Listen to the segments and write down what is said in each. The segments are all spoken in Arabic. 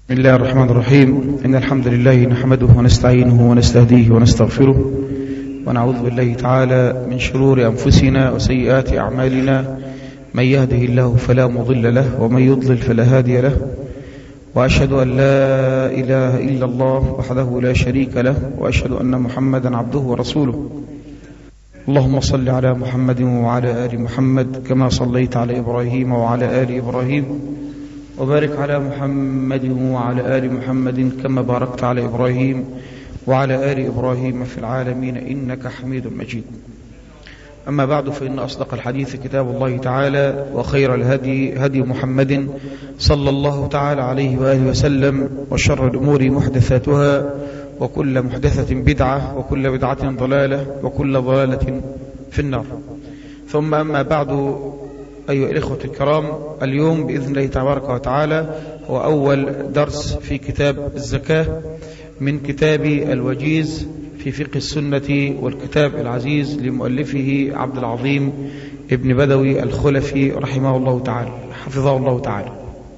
بسم الله الرحمن الرحيم. إن الحمد لله نحمده ونستعينه ونستهديه ونستغفره ونعوذ بالله تعالى من شرور أنفسنا وسيئات أعمالنا. من يهده الله فلا مضل له ومن يضلل فلا هادي له، وأشهد أن لا إله إلا الله وحده لا شريك له، وأشهد أن محمدا عبده ورسوله. اللهم صل على محمد وعلى آل محمد كما صليت على إبراهيم وعلى آل إبراهيم، وبارك على محمد وعلى آل محمد كما باركت على إبراهيم وعلى آل إبراهيم في العالمين إنك حميد مجيد. أما بعد، فإن أصدق الحديث كتاب الله تعالى، وخير الهدي هدي محمد صلى الله تعالى عليه وآله وسلم، وشر الأمور محدثاتها، وكل محدثة بدعة، وكل بدعة ضلالة، وكل ضلالة في النار. ثم أما بعد، أيها الإخوة الكرام، اليوم بإذن الله تبارك وتعالى هو أول درس في كتاب الزكاة من كتاب الوجيز في فقه السنة، والكتاب العزيز لمؤلفه عبد العظيم ابن بدوي الخلفي رحمه الله تعالى، حفظه الله تعالى.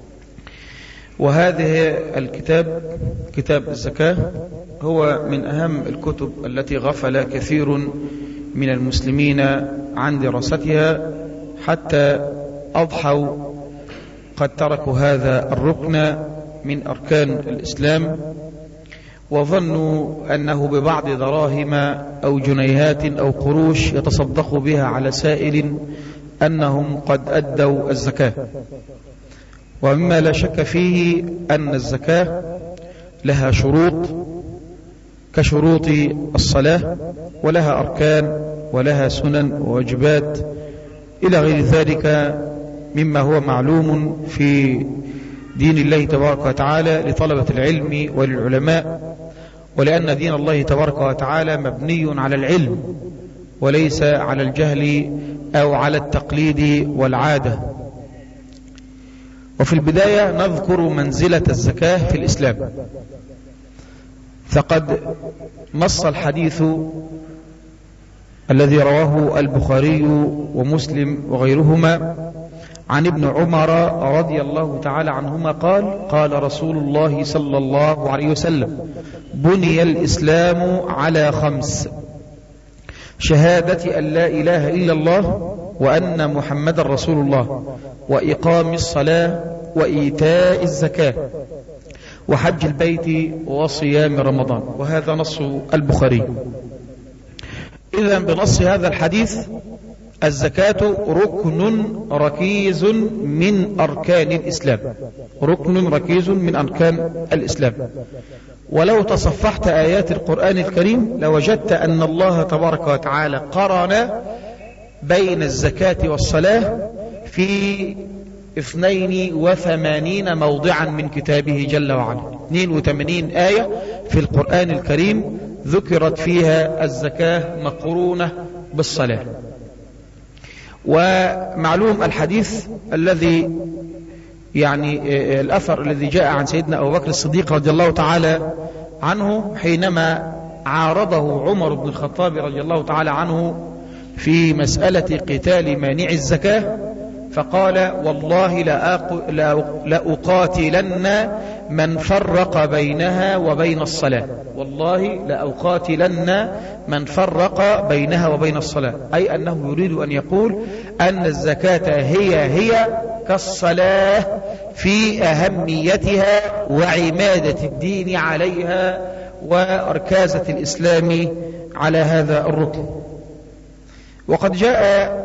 وهذه الكتاب، كتاب الزكاة، هو من أهم الكتب التي غفل كثير من المسلمين عن دراستها، حتى أضحوا قد تركوا هذا الركن من أركان الإسلام، وظنوا أنه ببعض دراهم أو جنيهات أو قروش يتصدقوا بها على سائل أنهم قد أدوا الزكاة. ومما لا شك فيه أن الزكاة لها شروط كشروط الصلاة، ولها أركان ولها سنن وواجبات إلى غير ذلك مما هو معلوم في دين الله تبارك وتعالى لطلبة العلم وللعلماء، ولأن دين الله تبارك وتعالى مبني على العلم وليس على الجهل أو على التقليد والعادة. وفي البداية نذكر منزلة الزكاة في الإسلام. فقد نص الحديث الذي رواه البخاري ومسلم وغيرهما عن ابن عمر رضي الله تعالى عنهما قال: قال رسول الله صلى الله عليه وسلم: بني الإسلام على 5: شهادة أن لا إله إلا الله وأن محمد رسول الله، وإقام الصلاة، وإيتاء الزكاة، وحج البيت، وصيام رمضان. وهذا نص البخاري. إذن بنص هذا الحديث الزكاة ركن ركيز من أركان الإسلام، ركن ركيز من أركان الإسلام. ولو تصفحت آيات القرآن الكريم لوجدت أن الله تبارك وتعالى قرن بين الزكاة والصلاة في 82 موضعا من كتابه جل وعلا. 82 آية في القرآن الكريم ذكرت فيها الزكاة مقرونة بالصلاة. ومعلوم الحديث الذي الأثر الذي جاء عن سيدنا أبو بكر الصديق رضي الله تعالى عنه حينما عارضه عمر بن الخطاب رضي الله تعالى عنه في مسألة قتال مانع الزكاة، فقال: والله لأقاتلن من فرق بينها وبين الصلاة. والله لأقاتلن من فرق بينها وبين الصلاة، أي أنه يريد أن يقول أن الزكاة هي كالصلاة في أهميتها وعمادة الدين عليها وأركازة الإسلام على هذا الركن. وقد جاء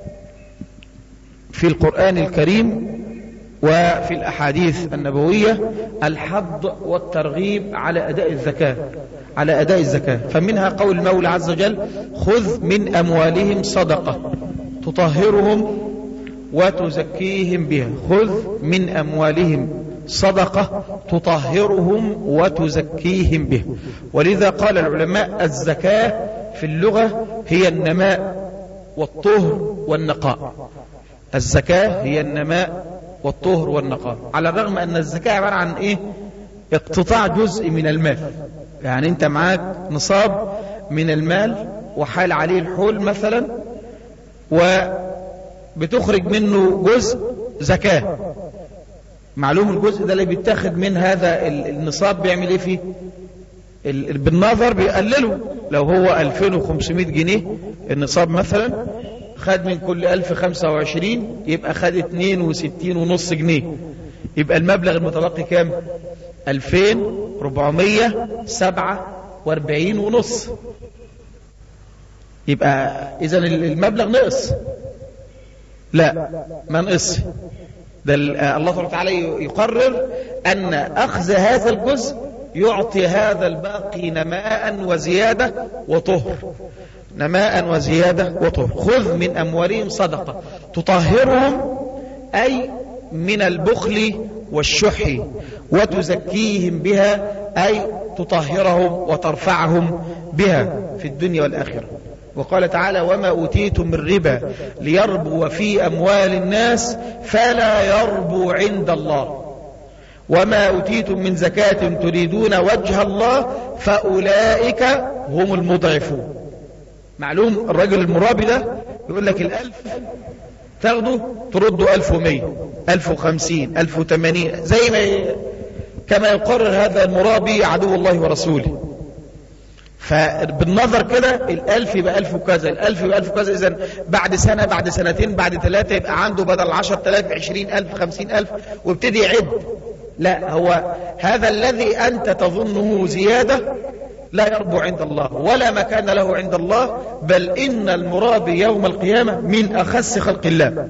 في القرآن الكريم وفي الأحاديث النبوية الحض والترغيب على أداء الزكاة، فمنها قول المولى عز وجل: خذ من أموالهم صدقة تطهرهم وتزكيهم بها. خذ من أموالهم صدقة تطهرهم وتزكيهم بها. ولذا قال العلماء: الزكاة في اللغة هي النماء والطهر والنقاء. الزكاة هي النماء والطهر والنقاء، على الرغم أن الزكاة عبارة عن إيه؟ اقتطاع جزء من المال. يعني أنت معاك نصاب من المال وحال عليه الحول مثلا، وبتخرج منه جزء زكاة، معلوم الجزء ده اللي بيتاخد من هذا النصاب بيعمل ايه فيه؟ بالنظر بيقلله. لو هو 2500 جنيه النصاب مثلا، خد من كل 1000 25 يبقى خد 62.5 جنيه، يبقى المبلغ المتبقي كام؟ 2447.5. يبقى إذا المبلغ نقص؟ لا، ما نقص. ده الله سبحانه وتعالى يقرر أن أخذ هذا الجزء يعطي هذا الباقي نماء وزيادة وطهر. نماء وزيادة وطهر. خذ من أموالهم صدقة تطهرهم، أي من البخل والشح، وتزكيهم بها، أي تطهرهم وترفعهم بها في الدنيا والآخرة. وقال تعالى: وما أوتيتم من ربا ليربو في أموال الناس فلا يربو عند الله، وما أوتيتم من زكاة تريدون وجه الله فأولئك هم المضعفون. معلوم الرجل المرابي ده يقول لك 1000 تاخده ترده 1100 1050 1080 زي ما كما يقرر هذا المرابي عدو الله ورسوله. فبالنظر كده 1000 يبقى 1000 وكذا، 1000 يبقى 1000 وكذا. إذن بعد سنة، بعد سنتين، بعد 3 يبقى عنده بدل 10,000 20,000 50,000، وابتدي يعد. لا، هو هذا الذي أنت تظنه زيادة لا يربو عند الله ولا مكان له عند الله، بل إن المرابي يوم القيامة من أخس خلق الله،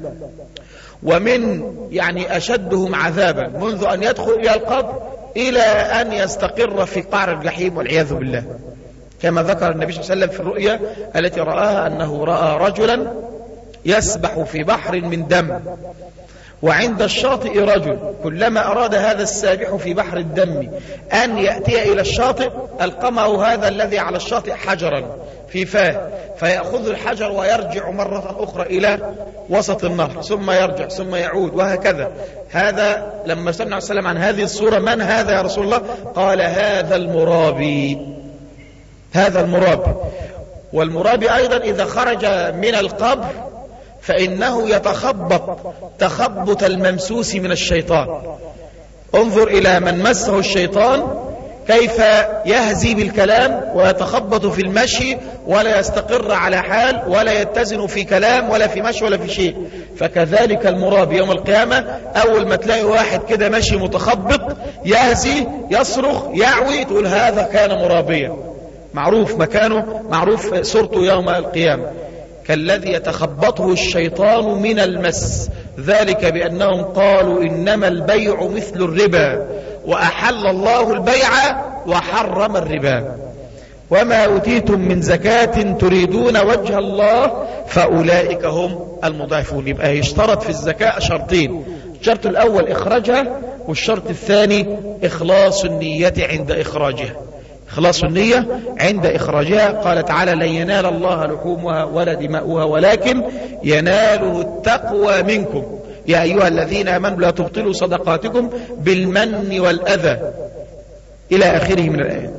ومن أشدهم عذابا منذ أن يدخل إلى القبر إلى أن يستقر في قعر الجحيم والعياذ بالله. كما ذكر النبي صلى الله عليه وسلم في الرؤيا التي رآها أنه رأى رجلا يسبح في بحر من دم، وعند الشاطئ رجل كلما أراد هذا السابح في بحر الدم أن يأتي إلى الشاطئ ألقمه هذا الذي على الشاطئ حجرا في فاه، فيأخذ الحجر ويرجع مرة أخرى إلى وسط النهر، ثم يرجع ثم يعود، وهكذا. هذا لما سمع السلام عن هذه الصورة: من هذا يا رسول الله؟ قال: هذا المرابي. هذا المرابي. والمرابي أيضا إذا خرج من القبر فإنه يتخبط تخبط الممسوس من الشيطان. انظر إلى من مسه الشيطان كيف يهزي بالكلام ويتخبط في المشي ولا يستقر على حال ولا يتزن في كلام ولا في مشي ولا في شيء. فكذلك المرابي يوم القيامة أول ما تلاقي واحد كده ماشي متخبط يهزي يصرخ يعوي تقول هذا كان مرابيا، معروف مكانه، معروف صورته يوم القيامة. كالذي يتخبطه الشيطان من المس، ذلك بأنهم قالوا إنما البيع مثل الربا وأحل الله البيع وحرم الربا، وما أوتيتم من زكاة تريدون وجه الله فأولئك هم المضعفون. يبقى يشترط في الزكاة شرطين: الشرط الأول إخراجها، والشرط الثاني إخلاص النية عند إخراجها. إخلاص النية عند إخراجها. قال تعالى: لن ينال الله لحومها ولا دماؤها ولكن يناله التقوى منكم يا أيها الذين آمنوا لا تبطلوا صدقاتكم بالمن والأذى إلى آخره من الآيات.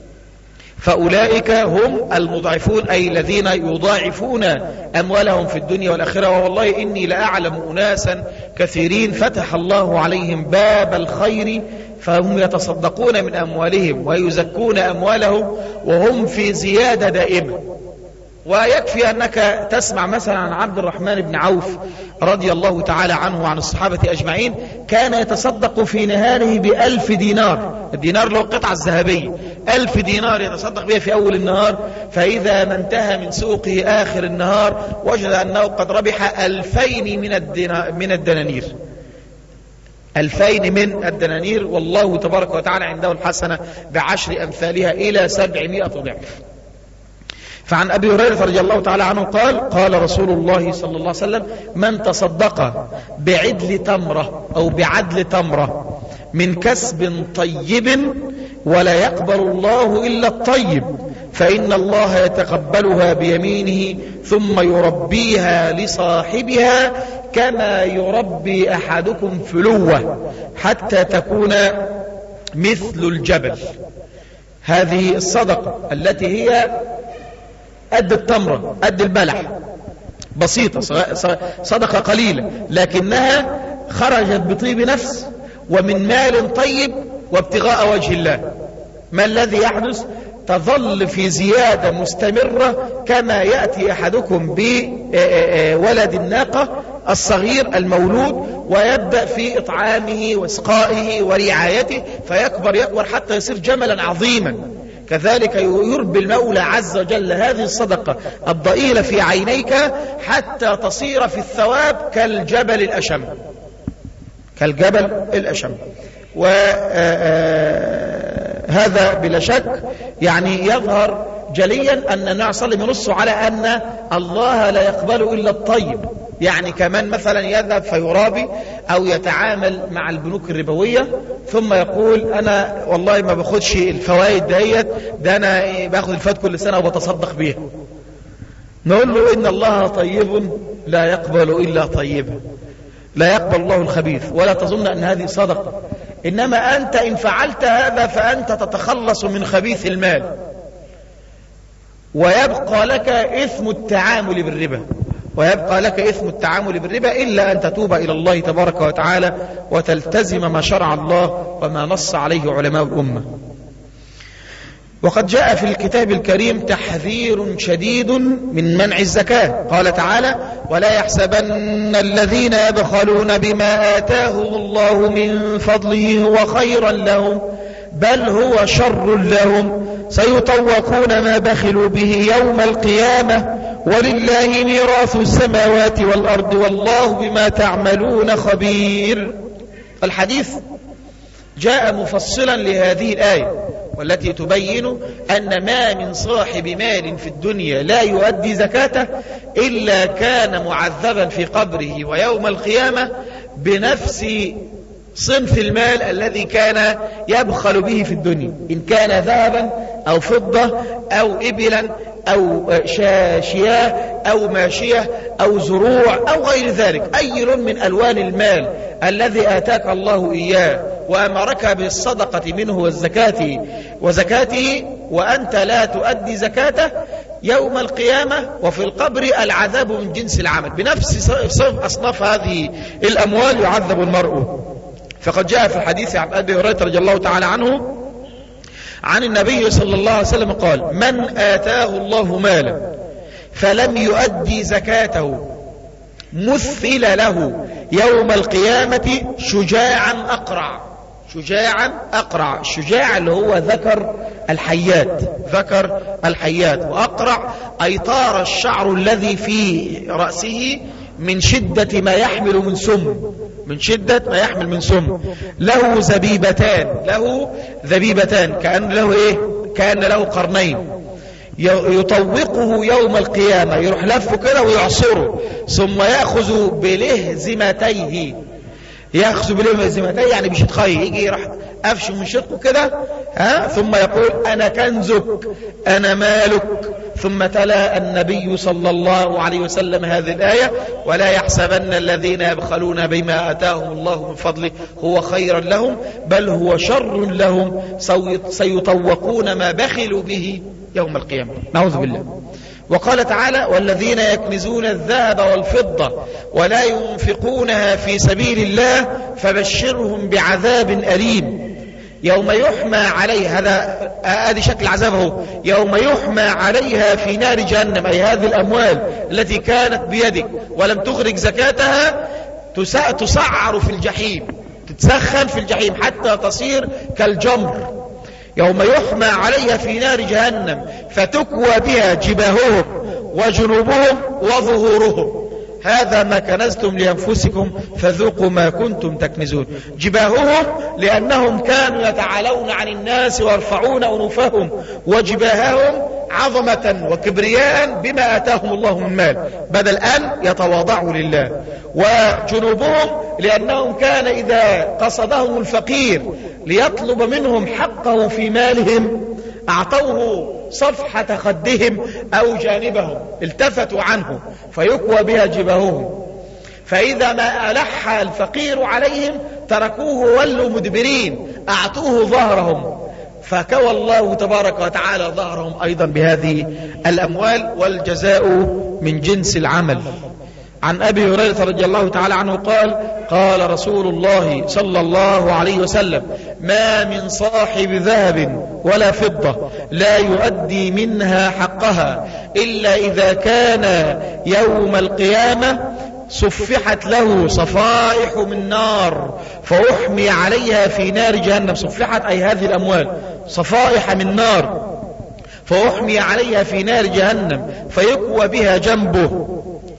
فأولئك هم المضعفون، أي الذين يضاعفون أموالهم في الدنيا والآخرة. والله إني لأعلم أناسا كثيرين فتح الله عليهم باب الخير فهم يتصدقون من أموالهم ويزكون أموالهم وهم في زيادة دائمة. ويكفي أنك تسمع مثلا عن عبد الرحمن بن عوف رضي الله تعالى عنه وعن الصحابة أجمعين، كان يتصدق في نهاره ب1000 دينار. الدينار له القطعة الذهبية، 1000 دينار يتصدق بها في أول النهار، فإذا ما انتهى من سوقه آخر النهار وجد أنه قد ربح 2000 من الدنانير. 2000 من الدنانير، والله تبارك وتعالى عنده الحسنة ب10 أمثالها إلى 700 ضعف. فعن أبي هريرة رضي الله تعالى عنه قال: قال رسول الله صلى الله عليه وسلم: من تصدق بعدل تمرة أو بعدل تمرة من كسب طيب ولا يقبل الله إلا الطيب فإن الله يتقبلها بيمينه ثم يربيها لصاحبها كما يربي أحدكم فلوة حتى تكون مثل الجبل. هذه الصدقة التي هي قد التمرة قد البلح، بسيطة، صدقة قليلة، لكنها خرجت بطيب نفس ومن مال طيب وابتغاء وجه الله. ما الذي يحدث؟ تظل في زيادة مستمرة كما يأتي أحدكم بولد الناقة الصغير المولود ويبدأ في إطعامه واسقائه ورعايته فيكبر حتى يصير جملا عظيما. كذلك يربي المولى عز وجل هذه الصدقة الضئيلة في عينيك حتى تصير في الثواب كالجبل الأشم، كالجبل الأشم. وهذا بلا شك يعني يظهر جليا أن النبي صلى الله عليه وسلم ينص على أن الله لا يقبل إلا الطيب. يعني كمان مثلا يذهب فيرابي أو يتعامل مع البنوك الربوية ثم يقول أنا والله ما باخدش الفوائد ديت، ده أنا باخد الفوائد كل سنة وبتصدق بيها. نقول له إن الله طيب لا يقبل إلا طيبا، لا يقبل الله الخبيث، ولا تظن أن هذه صدقة، إنما أنت إن فعلت هذا فأنت تتخلص من خبيث المال ويبقى لك إثم التعامل بالربا، ويبقى لك إثم التعامل بالربا إلا أن تتوب إلى الله تبارك وتعالى وتلتزم ما شرع الله وما نص عليه علماء الأمة. وقد جاء في الكتاب الكريم تحذير شديد من منع الزكاة. قال تعالى: ولا يحسبن الذين يبخلون بما آتاهم الله من فضله هو خيرا لهم بل هو شر لهم سيطوقون ما بخلوا به يوم القيامة ولله ميراث السماوات والأرض والله بما تعملون خبير. الحديث جاء مفصلا لهذه الآية والتي تبين أن ما من صاحب مال في الدنيا لا يؤدي زكاته إلا كان معذبا في قبره ويوم القيامة بنفس صنف المال الذي كان يبخل به في الدنيا، إن كان ذهبا أو فضة أو إبلا أو شاشية أو ماشية أو زروع أو غير ذلك، أي لون من ألوان المال الذي آتاك الله إياه وأمرك بالصدقة منه وزكاته وأنت لا تؤدي زكاته يوم القيامة وفي القبر العذاب من جنس العمل، بنفس أصناف هذه الأموال يعذب المرء. فقد جاء في الحديث عن أبي هريرة رضي الله تعالى عنه عن النبي صلى الله عليه وسلم قال: من آتاه الله مالا فلم يؤدي زكاته مثل له يوم القيامة شجاعا أقرع. الشجاع اللي هو ذكر الحيات، وأقرع أي طار الشعر الذي في رأسه من شدة ما يحمل من سم، له ذبيبتان كأن له قرنين، يطوقه يوم القيامة، يروح لفه كده ويعصره، ثم يأخذ بلهزمتيه يعني بشدخيه، يجي يروح أفشه من شدقه كده ثم يقول: أنا كنزك أنا مالك. ثم تلا النبي صلى الله عليه وسلم هذه الآية: ولا يحسبن الذين يبخلون بما آتاهم الله من فضله هو خيرا لهم بل هو شر لهم سيطوقون ما بخلوا به يوم القيامة. نعوذ بالله. وقال تعالى: والذين يكنزون الذهب والفضة ولا ينفقونها في سبيل الله فبشرهم بعذاب أليم يوم يحمى عليها، هذا شكل عذابه، يوم يحمى عليها في نار جهنم، أي هذه الأموال التي كانت بيدك ولم تخرج زكاتها تسعر في الجحيم، تتسخن في الجحيم حتى تصير كالجمر. يوم يحمى عليها في نار جهنم فتكوى بها جباههم وجنوبهم وظهورهم هذا ما كنزتم لأنفسكم فذوقوا ما كنتم تكنزون. جباههم لأنهم كانوا يتعالون عن الناس ويرفعون أنوفهم وجباههم عظمة وكبرياء بما آتاهم الله من مال بدل أن يتواضعوا لله. وجنوبهم لأنهم كان إذا قصدهم الفقير ليطلب منهم حقه في مالهم أعطوه صفحة خدهم أو جانبهم، التفتوا عنه فيكوى بها جباههم، فإذا ما ألح الفقير عليهم تركوه ولوا مدبرين، أعطوه ظهرهم، فكوى الله تبارك وتعالى ظهرهم أيضا بهذه الأموال، والجزاء من جنس العمل. عن أبي هريرة رضي الله تعالى عنه قال: قال رسول الله صلى الله عليه وسلم: ما من صاحب ذهب ولا فضة لا يؤدي منها حقها إلا إذا كان يوم القيامة صفحت له صفائح من نار فأحمي عليها في نار جهنم. صفحت أي هذه الأموال صفائح من نار فأحمي عليها في نار جهنم فيكوى بها جنبه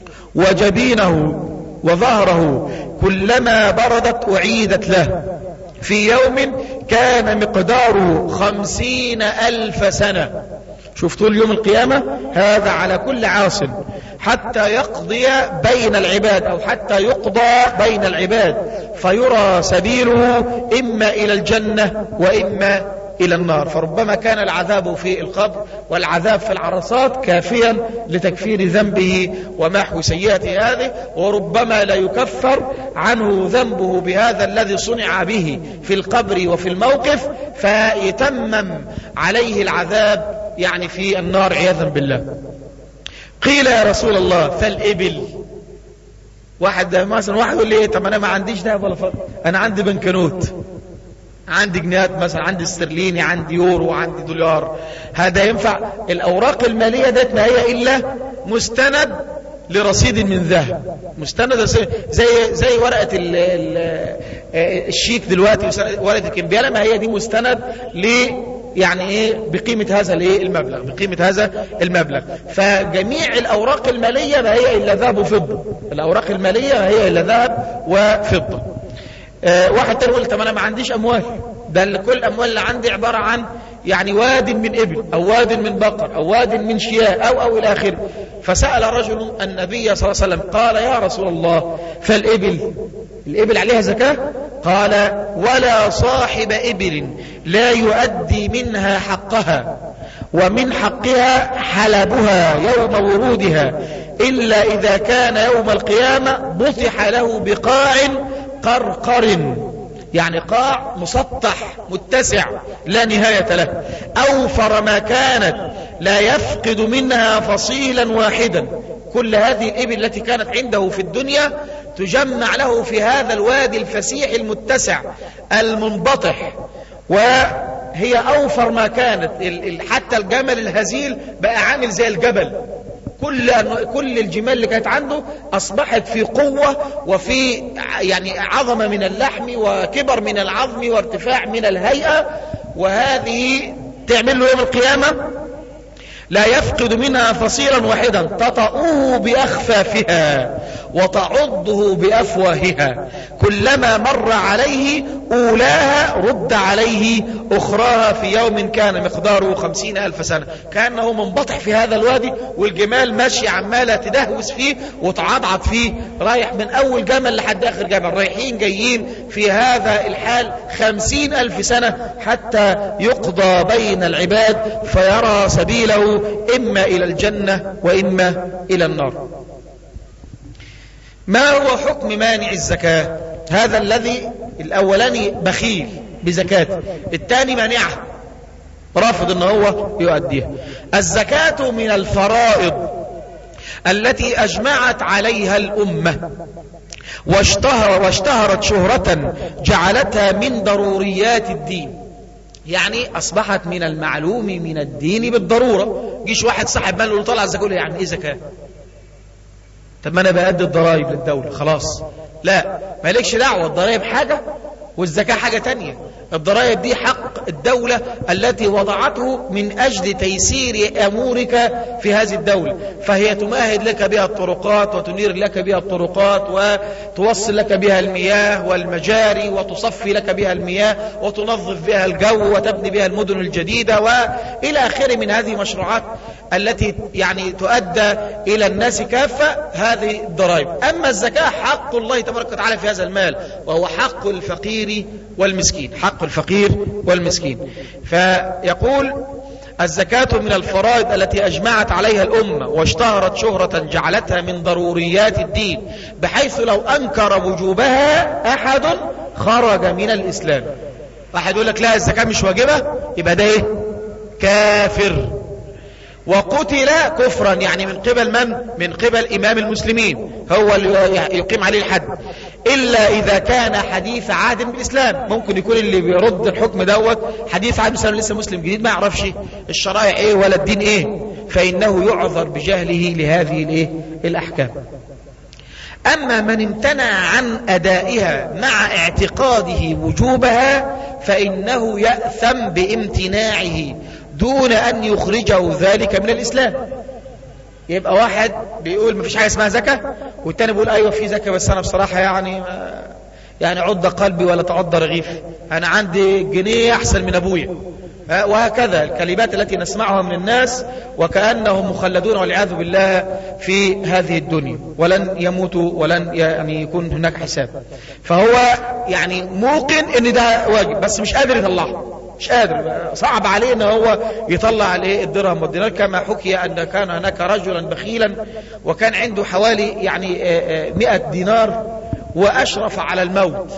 وجبينه وظهره كلما بردت أعيدت له في يوم كان مقداره 50,000 سنة. شفتوا اليوم القيامة هذا على كل عاص حتى يقضي بين العباد أو حتى يقضى بين العباد فيرى سبيله إما إلى الجنة وإما إلى النار. فربما كان العذاب في القبر والعذاب في العرصات كافيا لتكفير ذنبه ومحو سيئته هذه، وربما لا يكفر عنه ذنبه بهذا الذي صنع به في القبر وفي الموقف فيتمم عليه العذاب يعني في النار عياذا بالله. قيل يا رسول الله فالإبل؟ واحد يقول لي طب أنا ما عنديش ذهب ولا فضة، أنا عندي بنكنوت، عندي جنيهات مثلا، عندي استرليني، عندي يورو، عندي دولار، هذا ينفع؟ الأوراق المالية ديت ما هي إلا مستند لرصيد من ذهب، مستند زي ورقة الشيك دلوقتي، ورقة الكمبيالة، ما هي دي مستند يعني ايه بقيمة هذا المبلغ، بقيمة هذا المبلغ. فجميع الأوراق المالية ما هي إلا ذهب وفضة، الأوراق المالية ما هي إلا ذهب وفضة. واحد تاني يقول طب انا ما عنديش اموال، ده كل الاموال اللي عندي عبارة عن يعني واد من ابل او واد من بقر او واد من شياه او الى اخره. فسأل رجل النبي صلى الله عليه وسلم قال يا رسول الله فالابل؟ الابل عليها زكاة؟ قال ولا صاحب ابل لا يؤدي منها حقها ومن حقها حلبها يوم ورودها إلا إذا كان يوم القيامة بطح له بقاع قرقر، يعني قاع مسطح متسع لا نهاية له، أوفر ما كانت لا يفقد منها فصيلا واحدا. كل هذه الإبل التي كانت عنده في الدنيا تجمع له في هذا الوادي الفسيح المتسع المنبطح، وهي أوفر ما كانت. حتى الجمل الهزيل بقى عامل زي الجبل، كل الجمال اللي كانت عنده أصبحت في قوة وفي يعني عظمة من اللحم وكبر من العظم وارتفاع من الهيئة، وهذه تعمل له يوم القيامة لا يفقد منها فصيلا واحدا تطأه بأخفافها وتعضه بأفواهها، كلما مر عليه أولاها رد عليه أخراها في يوم كان مقداره 50,000 سنة. كأنه منبطح في هذا الوادي والجمال ماشي عمالة تدهوس فيه وتعضعض فيه، رايح من أول جمل لحد آخر جمل، رايحين جايين في هذا الحال 50,000 سنة حتى يقضى بين العباد فيرى سبيله إما إلى الجنة وإما إلى النار. ما هو حكم مانع الزكاة؟ هذا الذي الأولاني بخيل بزكاته، الثاني مانعها رافض أنه هو يؤديها. الزكاة من الفرائض التي أجمعت عليها الأمة واشتهرت شهرة جعلتها من ضروريات الدين، يعني أصبحت من المعلوم من الدين بالضرورة. جيش واحد صاحب مال طلع الزكاة، يعني إيه زكاة؟ طب ما أنا بأدي الضرائب للدولة خلاص. لا، ما لكش دعوة، الضرائب حاجة والزكاة حاجة تانية. الضرائب دي حق الدولة التي وضعته من أجل تيسير أمورك في هذه الدولة، فهي تمهد لك بها الطرقات وتنير لك بها الطرقات وتوصل لك بها المياه والمجاري وتصفي لك بها المياه وتنظف بها الجو وتبني بها المدن الجديدة وإلى آخره من هذه المشروعات التي يعني تؤدى إلى الناس كافة. هذه الضرائب. أما الزكاة حق الله تبارك وتعالى في هذا المال، وهو حق الفقير والمسكين، حق الفقير والمسكين. فيقول الزكاة من الفرائض التي أجمعت عليها الأمة واشتهرت شهرة جعلتها من ضروريات الدين، بحيث لو أنكر وجوبها أحد خرج من الإسلام. واحد يقول لك لا الزكاة مش واجبة، يبقى ده إيه؟ كافر. وقتل كفرا، يعني من قبل من؟ من قبل إمام المسلمين هو اللي يقيم عليه الحد، إلا إذا كان حديث عهد بالإسلام. ممكن يكون اللي بيرد الحكم دوت حديث عهد بالإسلام، لسه مسلم جديد ما يعرفش الشرائع إيه ولا الدين إيه، فإنه يعذر بجهله لهذه الأحكام. أما من امتنع عن أدائها مع اعتقاده وجوبها فإنه يأثم بامتناعه دون أن يخرجه ذلك من الإسلام. يبقى واحد بيقول ما فيش حاجة اسمها زكاة، والتاني بيقول أيوة في زكاة بس أنا بصراحة يعني عض قلبي ولا تعض رغيف، أنا عندي جنيه أحسن من أبويا، وهكذا الكلمات التي نسمعها من الناس وكأنهم مخلدون والعياذ بالله في هذه الدنيا ولن يموتوا ولن يعني يكون هناك حساب. فهو يعني موقن ان ده واجب بس مش قادر يطلعه، مش قادر، صعب عليه ان هو يطلع الدرهم والدينار. كما حكي ان كان هناك رجلا بخيلا وكان عنده حوالي يعني 100 دينار واشرف على الموت،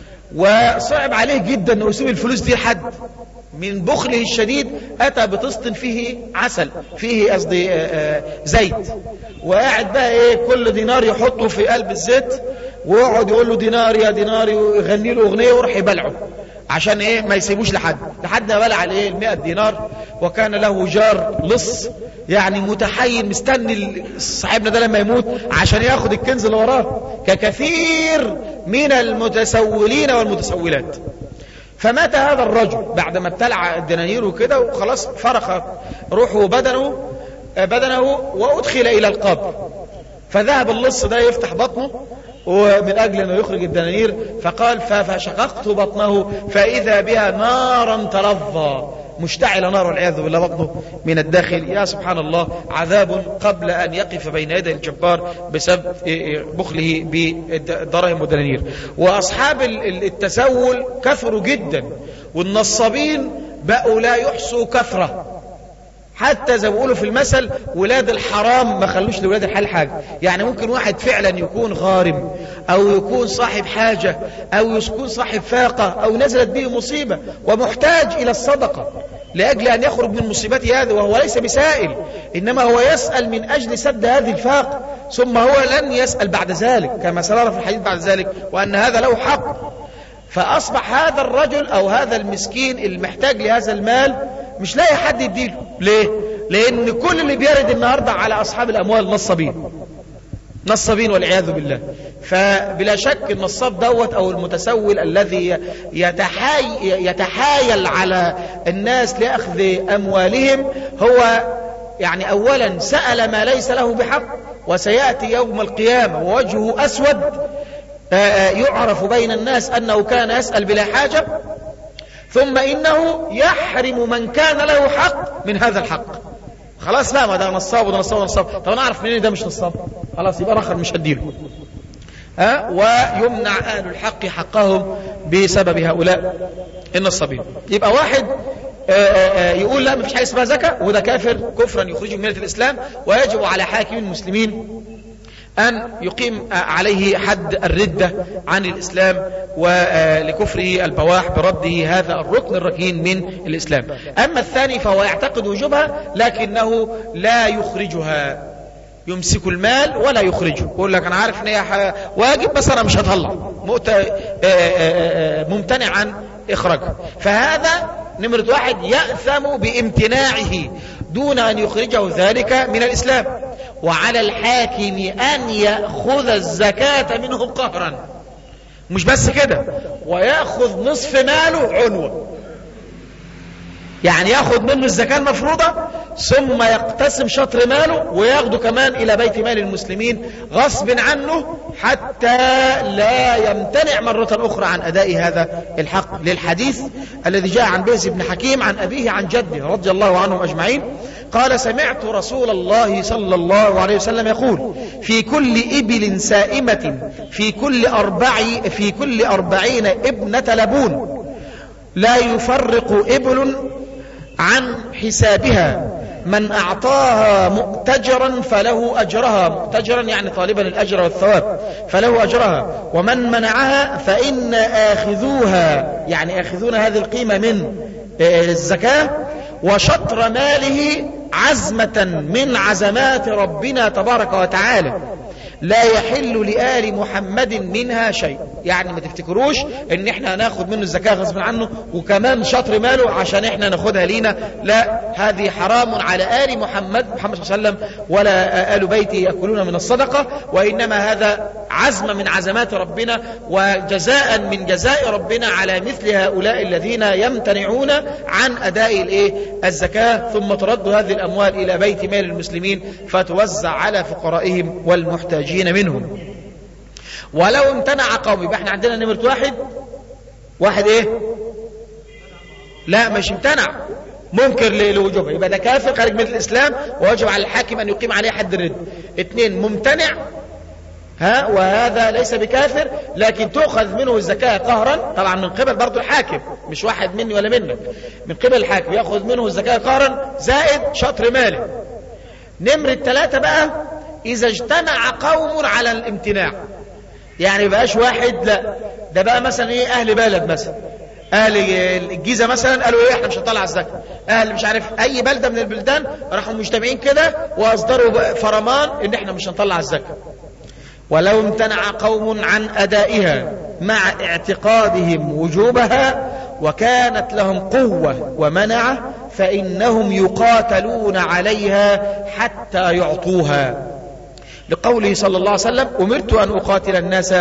وصعب عليه جدا انه يسيب الفلوس دي لحد. من بخله الشديد اتى بطست فيه عسل، فيه قصدي زيت، وقاعد بقى كل دينار يحطه في قلب الزيت ويقعد يقول له دينار يا دينار، يغني له اغنيه ويروح يبلعه عشان ما يسيبوش لحد ما بلع 100 دينار. وكان له جار لص يعني متحيل مستني صاحبنا ده لما يموت عشان ياخد الكنز اللي وراه، ككثير من المتسولين والمتسولات. فمات هذا الرجل بعدما ابتلع الدنانير وكده وخلاص فرخ روحه وبدنه وأدخل إلى القبر. فذهب اللص ده يفتح بطنه ومن أجل أنه يخرج الدنانير، فقال فشققت بطنه فإذا بها نارا تلظى، مشتعل نار والعياذ بالله بطنه من الداخل. يا سبحان الله، عذاب قبل أن يقف بين يدي الجبار بسبب بخله بالدراهم والدنانير. وأصحاب التسول كثروا جدا، والنصابين بقوا لا يحصوا كثرة، حتى زي ما بيقولوا في المثل ولاد الحرام ما خلوش لولاد الحلال حاجة. يعني ممكن واحد فعلا يكون غارم أو يكون صاحب حاجة أو يكون صاحب فاقة أو نزلت به مصيبة ومحتاج إلى الصدقة لأجل أن يخرج من مصيبته هذه، وهو ليس بسائل إنما هو يسأل من أجل سد هذه الفاقة، ثم هو لن يسأل بعد ذلك كما سنرى في الحديث بعد ذلك، وأن هذا له حق. فأصبح هذا الرجل أو هذا المسكين المحتاج لهذا المال مش لاقي حد يديله. ليه؟ لأن كل اللي بيرد النهاردة على أصحاب الأموال نصابين والعياذ بالله. فبلا شك النصاب دوت أو المتسول الذي يتحايل على الناس لأخذ أموالهم هو يعني أولا سأل ما ليس له بحق، وسيأتي يوم القيامة ووجهه أسود يعرف بين الناس أنه كان يسأل بلا حاجة، ثم إنه يحرم من كان له حق من هذا الحق. خلاص لا، ما ده نصاب وده نصاب ونصاب، طب أنا أعرف منين ده مش نصاب؟ خلاص يبقى رخر مش هديله. ويمنع أهل الحق حقهم بسبب هؤلاء النصابين. يبقى واحد يقول لا مفيش حاجة اسمها زكاة، وده كافر كفرا يخرجه من ملة الإسلام، ويجب على حاكم المسلمين أن يقيم عليه حد الردة عن الإسلام ولكفره البواح برده هذا الركن الركين من الإسلام. أما الثاني فهو يعتقد وجوبها لكنه لا يخرجها، يمسك المال ولا يخرجه، يقول لك أنا عارف أن هي واجب بس أنا مش هطلع، ممتنع عن إخراجها. فهذا نمرة واحد يأثم بامتناعه دون أن يخرجه ذلك من الإسلام. وعلى الحاكم أن يأخذ الزكاة منهم قهرا، مش بس كده، ويأخذ نصف ماله عنوة، يعني يأخذ منه الزكاة المفروضة ثم يقتسم شطر ماله وياخده كمان إلى بيت مال المسلمين غصب عنه حتى لا يمتنع مرة أخرى عن أداء هذا الحق، للحديث الذي جاء عن بيز بن حكيم عن أبيه عن جده رضي الله عنهم أجمعين قال سمعت رسول الله صلى الله عليه وسلم يقول في كل إبل سائمة في كل 40 ابنة لبون لا يفرق إبل عن حسابها، من أعطاها مؤتجرا فله أجرها، مؤتجرا يعني طالبا الأجر والثواب فله أجرها، ومن منعها فإن آخذوها يعني آخذون هذه القيمة من الزكاة وشطر ماله عزمة من عزمات ربنا تبارك وتعالى لا يحل لآل محمد منها شيء. يعني ما تفتكروش ان احنا هناخد منه الزكاة غصب عنه وكمان شطر ماله عشان احنا ناخدها لينا، لا، هذه حرام على آل محمد صلى الله عليه وسلم ولا آل بيته يأكلون من الصدقة، وإنما هذا عزم من عزمات ربنا وجزاء من جزاء ربنا على مثل هؤلاء الذين يمتنعون عن أداء الزكاة، ثم ترد هذه الأموال إلى بيت مال المسلمين فتوزع على فقرائهم والمحتاجين منهم. ولو امتنع قوم، يبقى احنا عندنا نمرة واحد ايه؟ لا، مش امتنع، منكر لوجوبها، يبقى ده كافر خارج من الإسلام وواجب على الحاكم أن يقيم عليه حد الرد. 2 ممتنع، وهذا ليس بكافر لكن تؤخذ منه الزكاة قهرا، طبعا من قبل برضو الحاكم، مش واحد مني ولا منك، من قبل الحاكم يأخذ منه الزكاة قهرا زائد شطر ماله. نمرة 3 بقى إذا اجتمع قوم على الامتناع، يعني بقاش واحد، لا، ده بقى مثلا ايه، أهل بلد مثلا، أهل الجيزة مثلا قالوا ايه، احنا مش هنطلع الزكاة، أهل مش عارف أي بلدة من البلدان راحوا مجتمعين كده وأصدروا فرمان إن احنا مش هنطلع الزكاة. ولو امتنع قوم عن أدائها مع اعتقادهم وجوبها وكانت لهم قوة ومنعة فإنهم يقاتلون عليها حتى يعطوها، لقوله صلى الله عليه وسلم: أمرت أن أقاتل الناس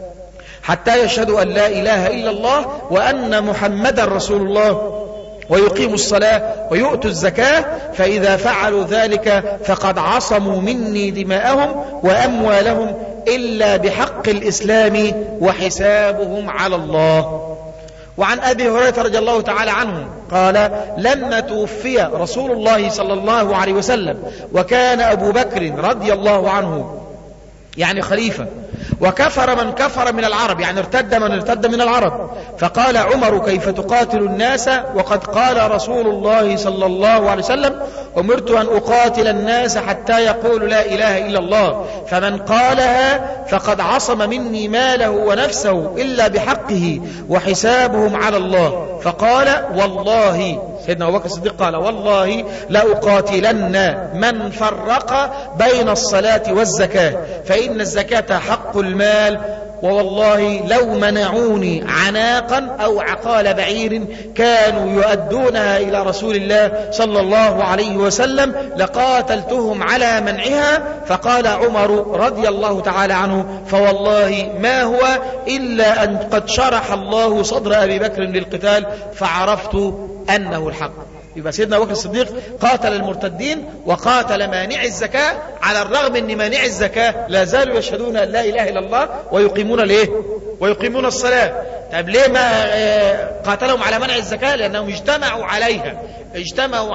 حتى يشهدوا أن لا إله إلا الله وأن محمدا رسول الله ويقيموا الصلاة ويؤتوا الزكاة، فإذا فعلوا ذلك فقد عصموا مني دماءهم وأموالهم إلا بحق الإسلام وحسابهم على الله. وعن أبي هريرة رضي الله تعالى عنه قال: لما توفي رسول الله صلى الله عليه وسلم وكان أبو بكر رضي الله عنه يعني خليفة، وكفر من كفر من العرب، يعني ارتد من ارتد من العرب، فقال عمر: كيف تقاتل الناس وقد قال رسول الله صلى الله عليه وسلم: أمرت أن أقاتل الناس حتى يقولوا لا إله إلا الله، فمن قالها فقد عصم مني ماله ونفسه إلا بحقه وحسابهم على الله. فقال: والله، سيدنا أبو بكر الصديق قال: والله لأقاتلن من فرق بين الصلاة والزكاة، فإن الزكاة حق المال، ووالله لو منعوني عناقا أو عقال بعير كانوا يؤدونها إلى رسول الله صلى الله عليه وسلم لقاتلتهم على منعها. فقال عمر رضي الله تعالى عنه: فوالله ما هو إلا أن قد شرح الله صدر أبي بكر للقتال فعرفت أنه الحق. يبقى سيدنا أبو بكر الصديق قاتل المرتدين وقاتل مانع الزكاة، على الرغم ان مانع الزكاة لا زالوا يشهدون لا إله إلا الله ويقيمون الصلاة. طب ليه ما قاتلهم على منع الزكاة؟ لأنهم اجتمعوا عليها، اجتمعوا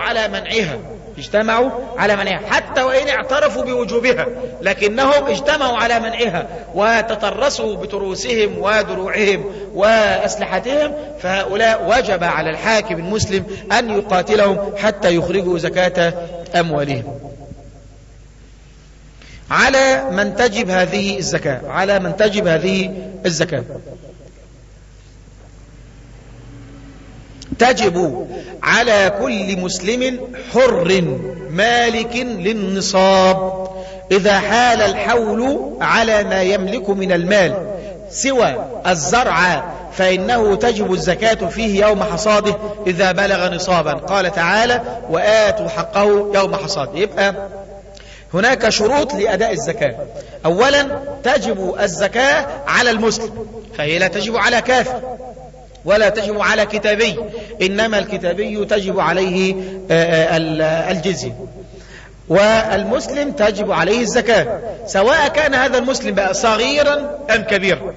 على منعها حتى وإن اعترفوا بوجوبها، لكنهم اجتمعوا على منعها وتطرسوا بتروسهم ودروعهم وأسلحتهم، فهؤلاء وجب على الحاكم المسلم أن يقاتلهم حتى يخرجوا زكاة أموالهم. على من تجب هذه الزكاة، تجب على كل مسلم حر مالك للنصاب إذا حال الحول على ما يملك من المال سوى الزرع، فإنه تجب الزكاة فيه يوم حصاده إذا بلغ نصابا. قال تعالى: وآتوا حقه يوم حصاده. يبقى هناك شروط لأداء الزكاة. أولا تجب الزكاة على المسلم، فهي لا تجب على كافر ولا تجب على كتابي، إنما الكتابي تجب عليه الجزية، والمسلم تجب عليه الزكاة، سواء كان هذا المسلم بقى صغيرا أم كبيرا،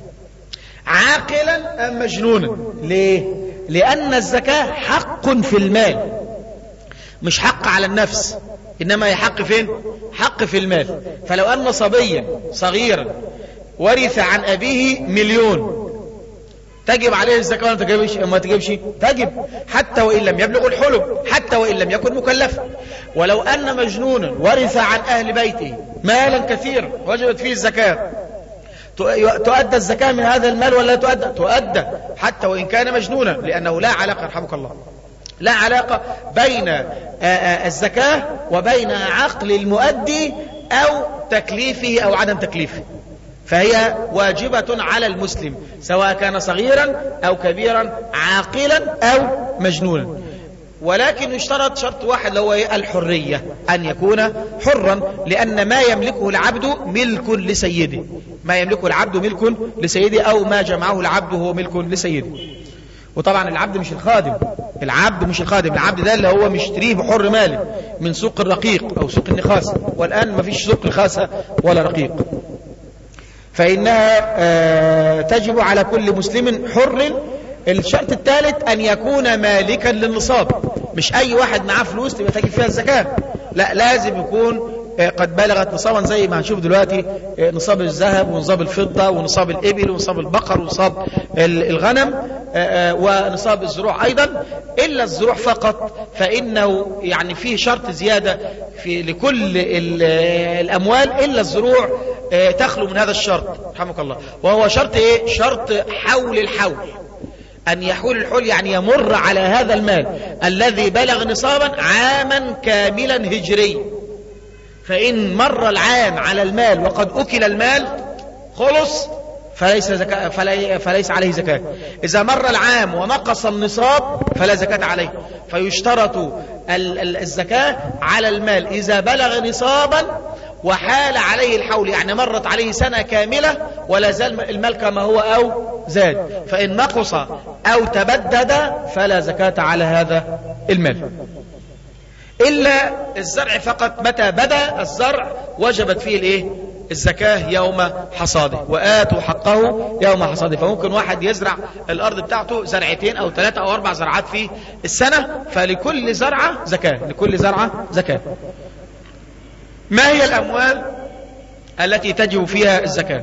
عاقلا أم مجنونا. ليه؟ لأن الزكاة حق في المال، مش حق على النفس، إنما هي حق فين؟ حق في المال. فلو أن صبيا صغيرا ورث عن أبيه 1,000,000 تجب عليه الزكاة ولا ما تجبش؟ تجب، حتى وإن لم يبلغ الحلم، حتى وإن لم يكن مكلفا. ولو أن مجنونا ورث عن أهل بيته مالا كثيرا وجبت فيه الزكاة، تؤدى الزكاة من هذا المال ولا تؤدى؟ تؤدى حتى وإن كان مجنونا، لأنه لا علاقة، رحمك الله، لا علاقة بين الزكاة وبين عقل المؤدي أو تكليفه أو عدم تكليفه، فهي واجبة على المسلم سواء كان صغيرا أو كبيرا، عاقلا أو مجنونا. ولكن يشترط شرط واحد اللي هو الحرية، أن يكون حرا، لأن ما يملكه العبد ملك لسيده، ما يملكه العبد ملك لسيده، أو ما جمعه العبد هو ملك لسيده. وطبعا العبد مش الخادم، العبد مش الخادم، العبد ده اللي هو مشتريه بحر ماله من سوق الرقيق أو سوق النخاسة، والآن ما فيش سوق نخاسة ولا رقيق. فإنها تجب على كل مسلم حر. الشرط الثالث أن يكون مالكا للنصاب، مش أي واحد معاه فلوس تبقى تجب فيها الزكاة، لا، لازم يكون قد بلغت نصابا، زي ما هنشوف دلوقتي نصاب الذهب ونصاب الفضة ونصاب الإبل ونصاب البقر ونصاب الغنم ونصاب الزروع أيضا، إلا الزروع فقط، فإنه يعني فيه شرط زيادة في لكل الأموال، إلا الزروع تخلو من هذا الشرط رحمك الله. وهو شرط إيه؟ شرط حول الحول، أن يحول الحول يعني يمر على هذا المال الذي بلغ نصابا عاما كاملا هجري. فإن مر العام على المال وقد أكل المال خلص فليس عليه زكاة. إذا مر العام ونقص النصاب فلا زكاة عليه. فيشترط الزكاة على المال إذا بلغ نصابا وحال عليه الحول، يعني مرت عليه سنة كاملة ولا زال المال كما هو أو زاد. فإن نقص أو تبدد فلا زكاة على هذا المال. إلا الزرع فقط، متى بدأ الزرع وجبت فيه الايه؟ الزكاة يوم حصاده، وآتوا حقه يوم حصاده. فممكن واحد يزرع الأرض بتاعته زرعتين أو 3 أو 4 زرعات في السنة، فلكل زرعة زكاة، لكل زرعة زكاة. ما هي الأموال التي تجب فيها الزكاة؟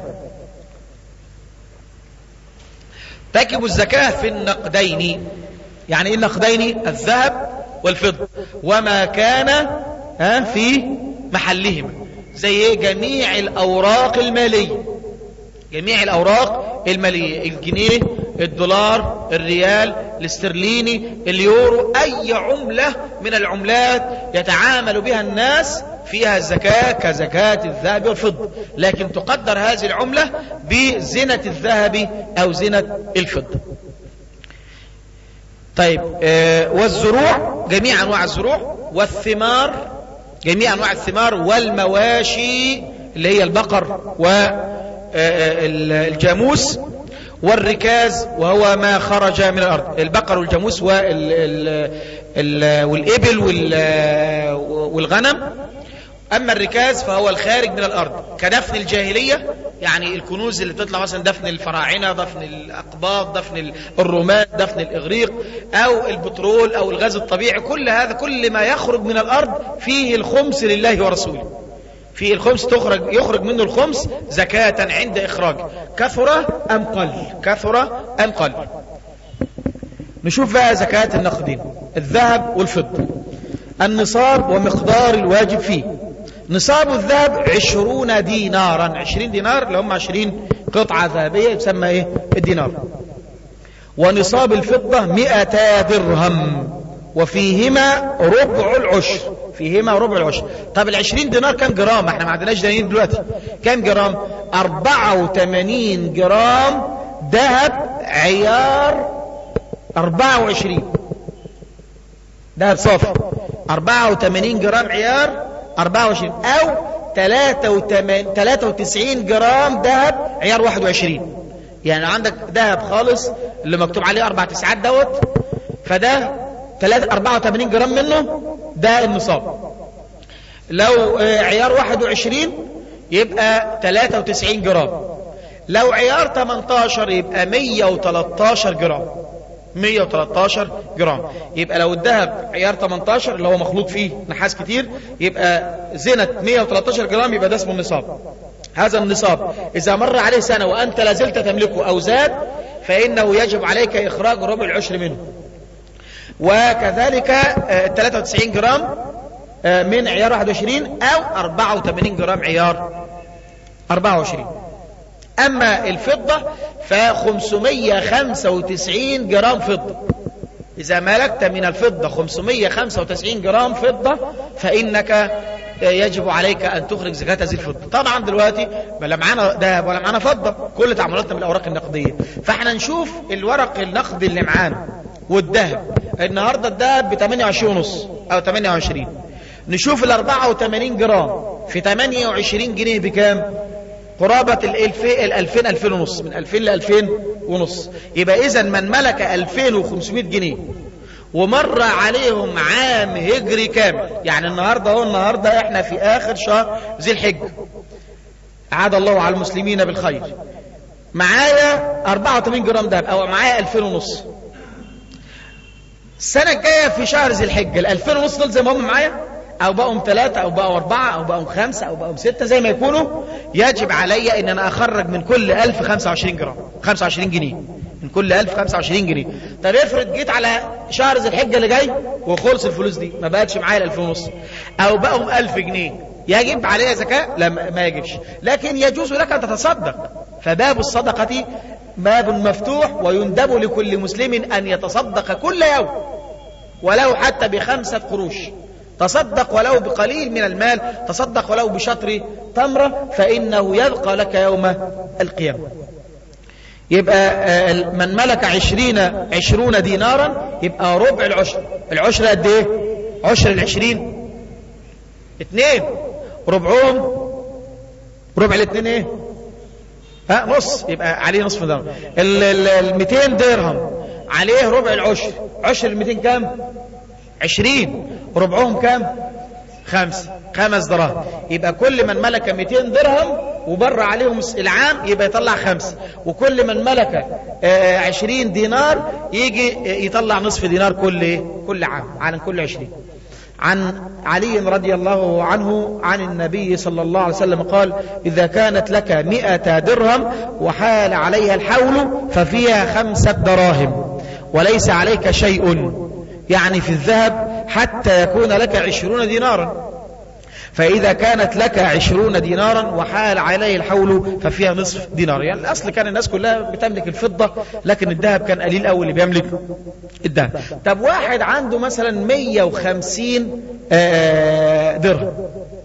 تجب الزكاة في النقدين. يعني إيه النقدين؟ الذهب والفضة وما كان في محلهما، زي جميع الأوراق المالية، جميع الأوراق المالية، الجنيه، الدولار، الريال، الاسترليني، اليورو، أي عملة من العملات يتعامل بها الناس فيها الزكاة كزكاة الذهب والفضة، لكن تقدر هذه العملة بزنة الذهب أو زنة الفضة. طيب، والزروع، جميع أنواع الزروع، والثمار، جميع أنواع الثمار، والمواشي اللي هي البقر والجاموس، والركاز وهو ما خرج من الأرض، البقر والجاموس والإبل والغنم. أما الركاز فهو الخارج من الأرض، كدفن الجاهلية، يعني الكنوز اللي تطلع مثلا دفن الفراعنة، دفن الأقباط، دفن الرومان، دفن الإغريق، أو البترول أو الغاز الطبيعي، كل هذا، كل ما يخرج من الأرض فيه الخمس لله ورسوله، فيه الخمس، يخرج منه الخمس زكاة عند إخراجه، كثر أم قل، كثر أم قل. نشوف بقى زكاة النقدين، الذهب والفضة. النصاب ومقدار الواجب فيه. نصاب الذهب 20 دينارا، 20 دينار اللي هم 20 قطعة ذهبية يسمى ايه؟ الدينار. ونصاب الفضة 200 درهم، وفيهما ربع العشر، فيهما ربع العشر. طب 20 دينار كم جرام؟ احنا ما عندناش دنانير دلوقتي، كم جرام؟ 84 جرام ذهب عيار 24، ذهب صافي 84 جرام عيار 24، أو 93 جرام ذهب عيار 21. يعني عندك ذهب خالص اللي مكتوب عليه 4 تسعات دوت، فده 84 جرام منه ده النصاب. لو عيار 21 يبقى 93 جرام، لو عيار 18 يبقى 113 جرام، 113 جرام. يبقى لو الذهب عيار 18 اللي هو مخلوط فيه نحاس كتير، يبقى زنة 113 جرام، يبقى ده اسمه النصاب. هذا النصاب إذا مر عليه سنة وأنت لازلت تملكه أو زاد، فإنه يجب عليك إخراج ربع العشر منه. وكذلك 93 جرام من عيار 21 أو 84 جرام عيار 24. أما الفضة ف595 جرام فضة، إذا ملكت من الفضة 595 جرام فضة فإنك يجب عليك أن تخرج زكاة هذه الفضة. طبعا دلوقتي ولا معانا ذهب ولا معانا فضة، كل تعاملاتنا بالأوراق النقدية، فاحنا نشوف الورق النقدي اللي معانا والذهب. النهاردة الذهب ب 28.5 أو 28، نشوف ال 84 جرام في 28 جنيه بكام؟ قرابة ال 2000 2000 من 2000 ل 2000 يبقى إذا من ملك 2500 جنيه ومر عليهم عام هجري كامل، يعني النهاردة احنا في آخر شهر ذي الحجة، عاد الله على المسلمين بالخير، معايا 84 جرام دهب أو معايا 2500. السنة الجاية في شهر ذي الحجة ال 2500 دول زي ما هم معايا أو بقوا 3 أو بقوا 4 أو بقوا 5 أو بقوا 6 زي ما يكونوا، يجب علي أن أنا أخرج من كل 1000 25 جرام 25 جنيه، من كل 1000 25 جنيه. طب افرض جيت على شهر ذي الحجة اللي جاي وخلص الفلوس دي ما بقتش معايا ال 2500 أو بقوا 1000 جنيه، يجب عليها زكاة؟ لا ما يجبش، لكن يجوز لك أن تتصدق. فباب الصدقة باب مفتوح، ويندب لكل مسلم أن يتصدق كل يوم ولو حتى ب5 قروش. تصدق ولو بقليل من المال، تصدق ولو بشطر تمرة، فإنه يبقى لك يوم القيامة. يبقى من ملك 20 دينارا يبقى ربع العشر. العشر قد ايه؟ عشر 20 2 ربعهم، ربع الاثنين ايه؟ نص، يبقى عليه نصف درهم. ال 200 درهم عليه ربع العشر. عشر ال 200 كام؟ 20 ربعهم كام؟ 5 دراهم. يبقى كل من ملك 200 درهم وبر عليهم العام يبقى يطلع 5، وكل من ملك 20 دينار يجي يطلع نصف دينار كل عام على كل 20. عن علي رضي الله عنه عن النبي صلى الله عليه وسلم قال: إذا كانت لك 100 درهم وحال عليها الحول ففيها 5 دراهم وليس عليك شيء، يعني في الذهب، حتى يكون لك 20 دينارا. فإذا كانت لك 20 دينارا وحال عليه الحول ففيها نصف دينار. يعني الأصل كان الناس كلها بتملك الفضة، لكن الذهب كان قليل أول اللي بيملك الذهب. طب واحد عنده مثلا 150 درهم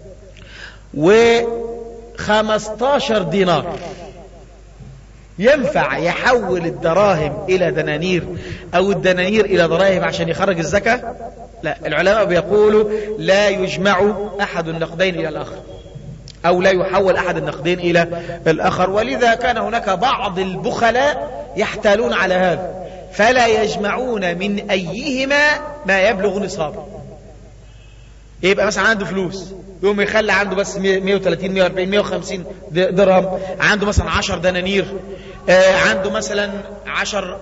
و15 دينار، ينفع يحول الدراهم إلى دنانير أو الدنانير إلى دراهم عشان يخرج الزكاة؟ لا، العلماء بيقولوا لا يجمع أحد النقدين إلى الآخر، أو لا يحول أحد النقدين إلى الآخر. ولذا كان هناك بعض البخلاء يحتالون على هذا، فلا يجمعون من أيهما ما يبلغ نصابه. يبقى مثلا عنده فلوس يوم يخلي عنده بس 130 140 150 درهم، عنده مثلا 10 دنانير، عنده مثلا 10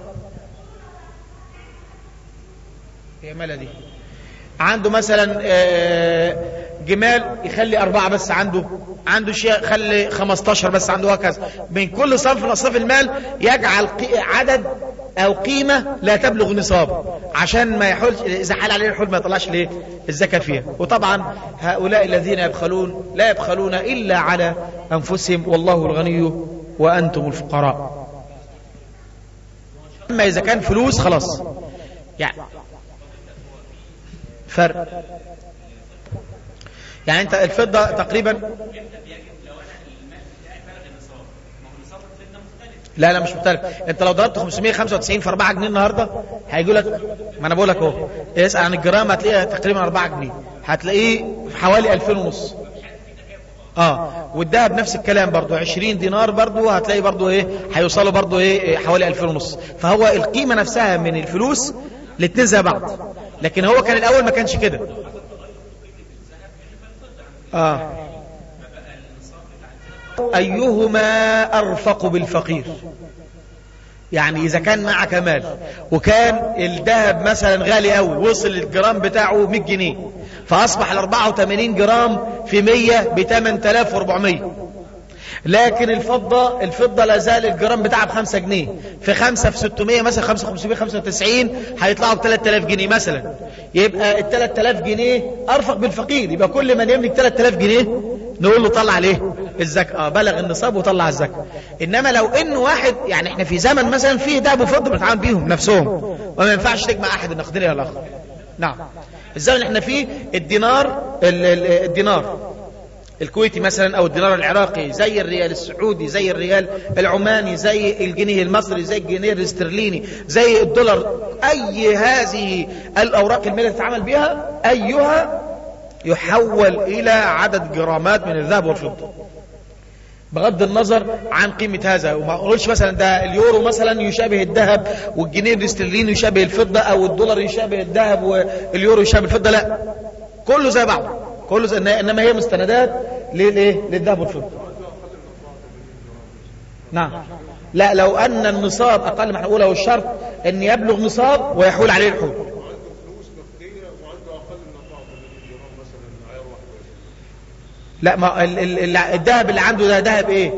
دي، عنده مثلا جمال يخلي 4 بس، عنده شيء يخلي 15 بس عنده، هكذا. من كل صنف من أصناف المال يجعل عدد أو قيمة لا تبلغ نصابه، عشان ما يحولش، إذا حال عليه الحول ما يطلعش ليه الزكاة فيها. وطبعا هؤلاء الذين يبخلون لا يبخلون إلا على أنفسهم، والله الغني وأنتم الفقراء. أما إذا كان فلوس خلاص يعني فرق. يعني أنت الفضة تقريبا لا مش مختلف. انت لو ضربت 595 في 4 جنيه النهارده هيجي لك، ما انا بقول لك اهو، اسال عن الجرام هتلاقيها تقريبا 4 جنيه، هتلاقيه حوالي 2500. والذهب نفس الكلام برضو، 20 دينار برضو هتلاقي برضو هيوصلوا برضو حوالي 2500. فهو القيمه نفسها من الفلوس الاثنين زي بعض، لكن هو كان الاول ما كانش كده. أيهما أرفق بالفقير؟ يعني إذا كان معك مال وكان الذهب مثلا غالي قوي، وصل الجرام بتاعه 100 جنيه، فأصبح ال 84 جرام في 100 ب 8400، لكن الفضة لا زال الجرام بتاعها ب5 جنيه، في 5 في 600 مثلا 595 هيطلعوا ب 3000 جنيه مثلا. يبقى ال 3000 جنيه أرفق بالفقير. يبقى كل من يملك 3000 جنيه نقول له طلع عليه الزكاة، بلغ النصاب وطلع الزكاة. انما لو انه واحد يعني احنا في زمن مثلا فيه ذهب وفضة بنتعامل بيهم نفسهم وما ينفعش تجمع احد النقدين الى الاخر. نعم. الزمن اللي احنا فيه الدينار الكويتي مثلا او الدينار العراقي زي الريال السعودي زي الريال العماني زي الجنيه المصري زي الجنيه الاسترليني زي الدولار، اي هذه الاوراق الماليه تتعامل بها ايها يحول الى عدد جرامات من الذهب والفضه بغض النظر عن قيمة هذا. وما اقولش مثلا ده اليورو مثلا يشابه الذهب والجنيه الاسترليني يشابه الفضة او الدولار يشابه الذهب واليورو يشابه الفضة، لا، كله زي بعض، كله زي، انما هي مستندات للذهب والفضة. نعم. لا، لو ان النصاب اقل ما هنقوله الشرط ان يبلغ نصاب ويحول عليه الحول. لا، ما الذهب اللي عنده ده ذهب ايه؟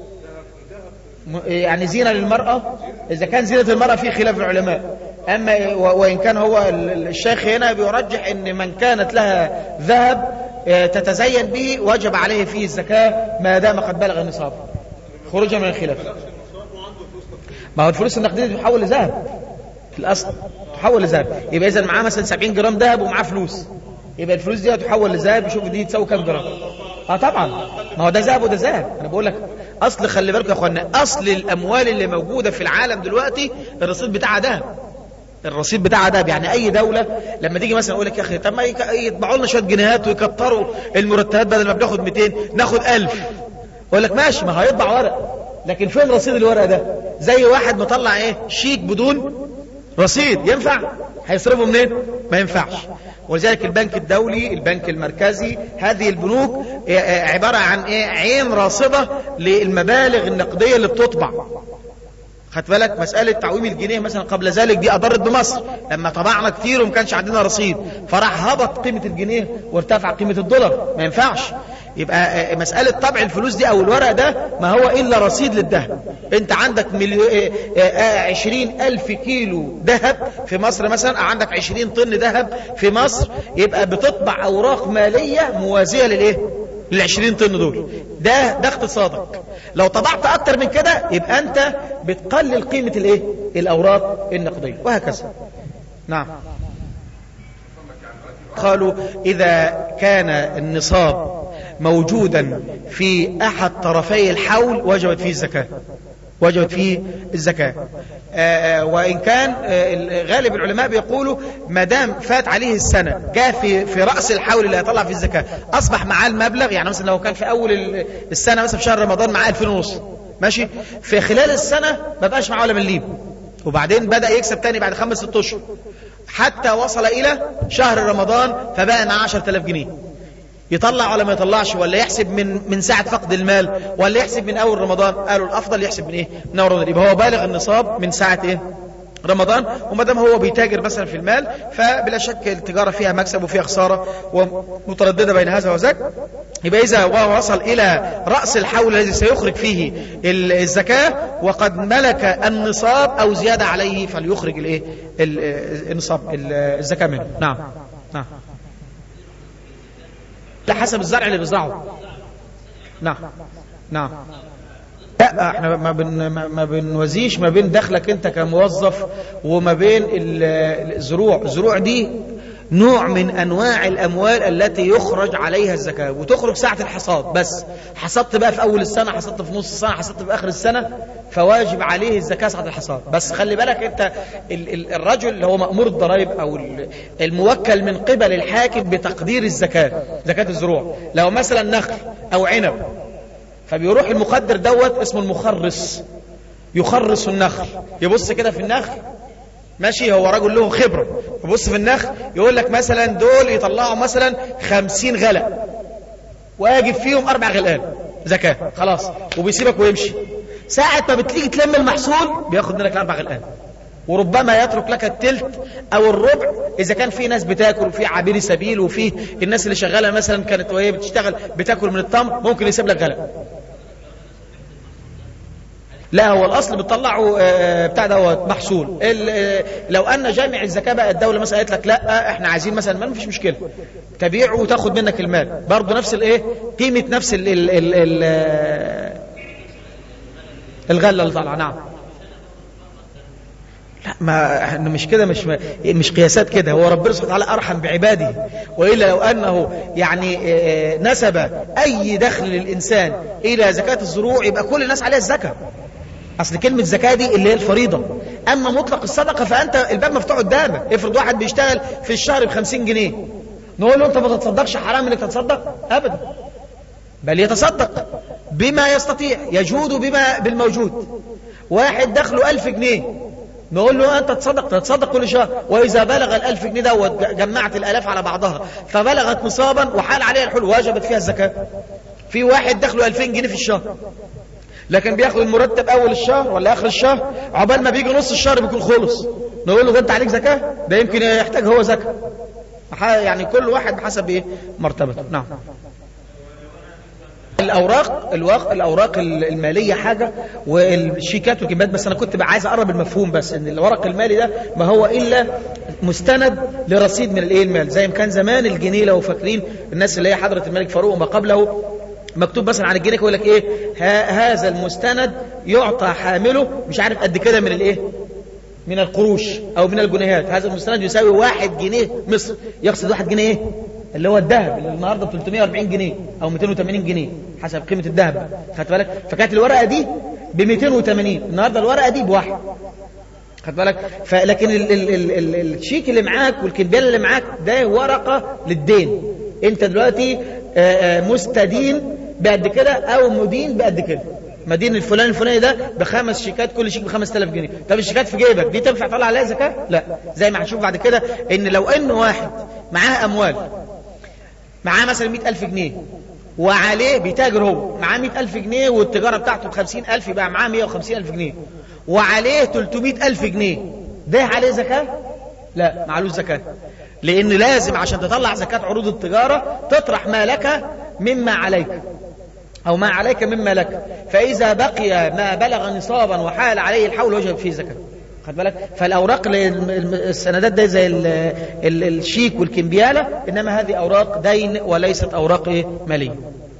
يعني زينة للمرأة. اذا كان زينة المرأة في خلاف العلماء، اما وان كان هو الشيخ هنا بيرجح ان من كانت لها ذهب تتزين به وجب عليه فيه الزكاة ما دام قد بلغ النصاب خروجا من الخلاف. ما هو الفلوس النقدية تحول لذهب في الاصل، تحول لذهب. يبقى اذا معاه مثلا 70 جرام ذهب ومعاه فلوس، يبقى الفلوس دي تحول لذهب. يشوف دي تساوي كام جرام. طبعا، ما هو ده ذهب وده ذهب. انا بقول لك اصل، خلي بالكم يا اخوانا، اصل الاموال اللي موجوده في العالم دلوقتي الرصيد بتاعها ذهب. الرصيد بتاعها ذهب. يعني اي دوله لما تيجي مثلا اقول لك يا اخي طب ما يطبعوا لنا شويه جنيهات ويكتروا المرتبات، بدل ما بناخد 200 ناخد 1000، اقول لك ماشي، ما هيطبع ورق، لكن فين رصيد الورق ده؟ زي واحد مطلع ايه شيك بدون رصيد، ينفع؟ هيصرفه منين؟ ما ينفعش. ولذلك البنك الدولي، البنك المركزي، هذه البنوك عبارة عن ايه؟ عين راصدة للمبالغ النقدية اللي بتطبع. خدت بالك؟ مسألة تعويم الجنيه مثلا قبل ذلك دي أضرت بمصر لما طبعنا كتير وما كانش عندنا رصيد، فراح هبط قيمة الجنيه وارتفع قيمة الدولار. ما ينفعش. يبقى مسألة طبع الفلوس دي أو الورق ده ما هو إلا رصيد للذهب. أنت عندك 20,000 كيلو ذهب في مصر مثلا، أو عندك 20 طن ذهب في مصر، يبقى بتطبع أوراق مالية موازية للإيه؟ ل20 طن دول. ده اقتصادك. لو طبعت أكتر من كده يبقى أنت بتقلل قيمة الإيه؟ الأوراق النقدية، وهكذا. نعم. قالوا إذا كان النصاب موجودا في أحد طرفي الحول وجبت فيه الزكاة، وجبت فيه الزكاة. وإن كان غالب العلماء بيقولوا ما دام فات عليه السنة، جاء في رأس الحول اللي هيطلع فيه الزكاة، أصبح معاه المبلغ. يعني مثلا لو كان في أول السنة مثلا في شهر رمضان معاه 2,500 ماشي، في خلال السنة ما بقاش معاه ولا مليم، وبعدين بدأ يكسب تاني بعد 5-6 أشهر حتى وصل إلى شهر رمضان فبقى معاه 10,000 جنيه. يطلع ولا ما يطلعش؟ ولا يحسب من ساعة فقد المال، ولا يحسب من أول رمضان؟ قالوا الأفضل يحسب من إيه؟ من أول رمضان. يبقى هو بالغ النصاب من ساعة إيه؟ رمضان. وما دام هو بيتاجر مثلا في المال فبلا شك التجارة فيها مكسب وفيها خسارة ومترددة بين هذا وذاك. يبقى إذا وصل إلى رأس الحول الذي سيخرج فيه الزكاة وقد ملك النصاب أو زيادة عليه فليخرج الإيه؟ النصاب الزكاة منه. نعم. نعم. لا، حسب الزرع اللي بيزرعه. نعم. نعم. لا، احنا ما بنوزيش ما بين دخلك انت كموظف وما بين الزروع. الزروع دي نوع من انواع الاموال التي يخرج عليها الزكاة، وتخرج ساعة الحصاد بس. حصدت بقى في اول السنة، حصدت في نص السنة، حصدت في اخر السنة، فواجب عليه الزكاة ساعة الحصاد. بس خلي بالك انت الرجل اللي هو مأمور الضرائب او الموكل من قبل الحاكم بتقدير الزكاة، زكاة الزروع، لو مثلا نخل او عنب، فبيروح المقدر دوت اسمه المخرص، يخرص النخل، يبص كده في النخل ماشي، هو رجل له خبرة، يبص في النخل يقول لك مثلا دول يطلعوا مثلا 50 غلة واجب فيهم 4 غلقان زكاة، خلاص، وبيسيبك ويمشي. ساعة ما بتيجي تلم المحصول بياخد منك 4 غلقان، وربما يترك لك التلت او الربع اذا كان في ناس بتاكل وفي عابري سبيل وفي الناس اللي شغاله مثلا كانت وهي بتشتغل بتاكل من التمر، ممكن يسيب لك غلق. لا، هو الأصل بتطلعه بتاع دوت محصول. لو أن جامع الزكاة بقى الدولة مثلا قالت لك لا احنا عايزين مثلا المال، مفيش مشكلة تبيعه وتاخد منك المال برضه نفس قيمة نفس الغلة اللي طالعة. نعم. لا، ما احنا مش كده، مش قياسات كده. هو ربنا سبحانه وتعالى أرحم بعباده، وإلا لو أنه يعني نسب أي دخل للإنسان إلى زكاة الزروع يبقى كل الناس عليها الزكاة. أصل كلمة زكاة دي اللي هي الفريضة، أما مطلق الصدقة فأنت الباب مفتوح قدامك. افرض واحد بيشتغل في الشهر ب50 جنيه، نقول له أنت ما تتصدقش، حرام إنك تتصدق؟ أبدا، بل يتصدق بما يستطيع، يجود بالموجود. واحد دخله 1000 جنيه، نقول له أنت تتصدق كل شهر، وإذا بلغ 1000 جنيه دوت جمعت الآلاف على بعضها فبلغت نصابا وحال عليها الحول وجبت فيها الزكاة. في واحد دخله 2000 جنيه في الشهر، لكن بياخد المرتب أول الشهر ولا آخر الشهر، عقبال ما بيجي نص الشهر بيكون خلص، نقول له ده أنت عليك زكاة؟ ده يمكن يحتاج هو زكاة. يعني كل واحد بحسب مرتبته. نعم. الأوراق المالية حاجة، والشيكات والكمبيات، بس أنا كنت عايز أقرب المفهوم، بس إن الورق المالي ده ما هو إلا مستند لرصيد من المال، زي ما كان زمان الجنيه. لو فاكرين الناس اللي هي حضرة الملك فاروق وما قبله، مكتوب مثلا عن الجنيه يقول لك ايه، هذا المستند يعطى حامله مش عارف قد كده من من القروش او من الجنيهات. هذا المستند يساوي 1 جنيه مصر. يقصد 1 جنيه ايه؟ اللي هو الذهب، اللي النهارده ب 340 جنيه او 280 جنيه حسب قيمه الذهب. خدت بالك؟ فكانت الورقه دي ب 280، النهارده الورقه دي بواحد. خدت بالك؟ لكن الشيك اللي معاك والكمبيال اللي معاك ده ورقه للدين. انت دلوقتي مستدين بقد كده او مدين بقد كده، مدين الفلاني ده ب5 شيكات، كل شيك ب5000 جنيه. طب الشيكات في جيبك دي تنفع تطلع عليها زكاة؟ لا. زي ما هنشوف بعد كده ان لو ان واحد معاه اموال، معاه مثلا 100,000 جنيه وعليه بيتاجر، هو معاه 100,000 جنيه والتجارة بتاعته ب50,000، يبقى معاه 150,000 جنيه وعليه 300,000 جنيه، ده عليه زكاة؟ لا، معلوش زكاة. لأن لازم عشان تطلع زكاة عروض التجارة تطرح ما لك مما عليك، أو ما عليك مما لك. فإذا بقي ما بلغ نصابا وحال عليه الحول وجب فيه زكاة. خد بالك؟ فالأوراق السندات ده زي الشيك والكمبيالة، إنما هذه أوراق دين وليست أوراق مالية.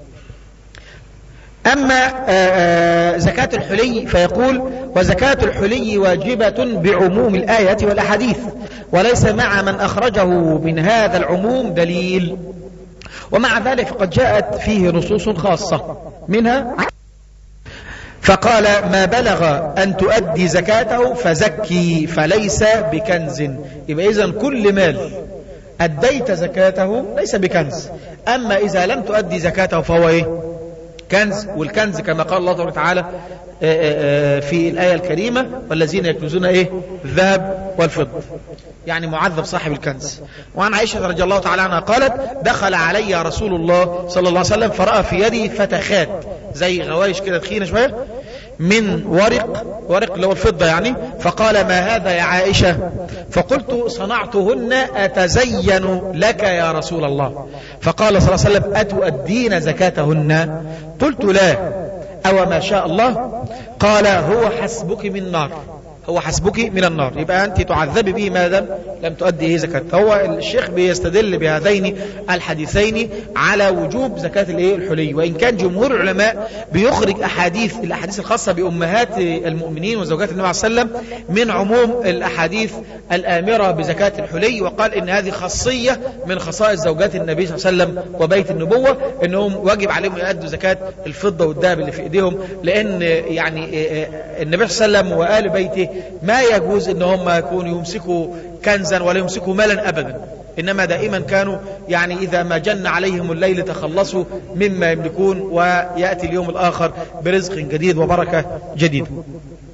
أما زكاة الحلي فيقول: وزكاة الحلي واجبة بعموم الآية والأحاديث، وليس مع من أخرجه من هذا العموم دليل، ومع ذلك فقد جاءت فيه نصوص خاصة، منها فقال: ما بلغ أن تؤدي زكاته فزكي فليس بكنز. يبقى إذن كل مال أديت زكاته ليس بكنز، أما إذا لم تؤدي زكاته فهو إيه؟ كنز. والكنز كما قال الله تعالى في الآية الكريمة: والذين يكنزون إيه؟ الذهب والفضة، يعني معذب صاحب الكنز. وعن عائشة رضي الله تعالى عنها قالت: دخل علي رسول الله صلى الله عليه وسلم فرأى في يدي فتخات، زي غوايش كده تخينة شوية، من ورق اللي هو الفضة يعني. فقال: ما هذا يا عائشة؟ فقلت: صنعتهن أتزين لك يا رسول الله. فقال صلى الله عليه وسلم: أتؤدين زكاتهن؟ قلت: لا. أو ما شاء الله؟ قال: هو حسبك من نار، هو حسبك من النار. يبقى أنت تعذبي به ماذا لم تؤدي زكاة. فهو الشيخ بيستدل بهذين الحديثين على وجوب زكاة الحلي، وإن كان جمهور العلماء بيخرج الأحاديث الخاصة بأمهات المؤمنين وزوجات النبي صلى الله عليه وسلم من عموم الأحاديث الآمرة بزكاة الحلي، وقال إن هذه خاصية من خصائص زوجات النبي صلى الله عليه وسلم وبيت النبوة، إنهم واجب عليهم يؤدوا زكاة الفضة والذهب اللي في إيديهم، لأن يعني النبي صلى الله عليه وسلم وآل بيته ما يجوز ان هم يكونوا يمسكوا كنزا ولا يمسكوا مالا ابدا، انما دائما كانوا يعني اذا ما جن عليهم الليل تخلصوا مما يملكون، ويأتي اليوم الاخر برزق جديد وبركة جديدة.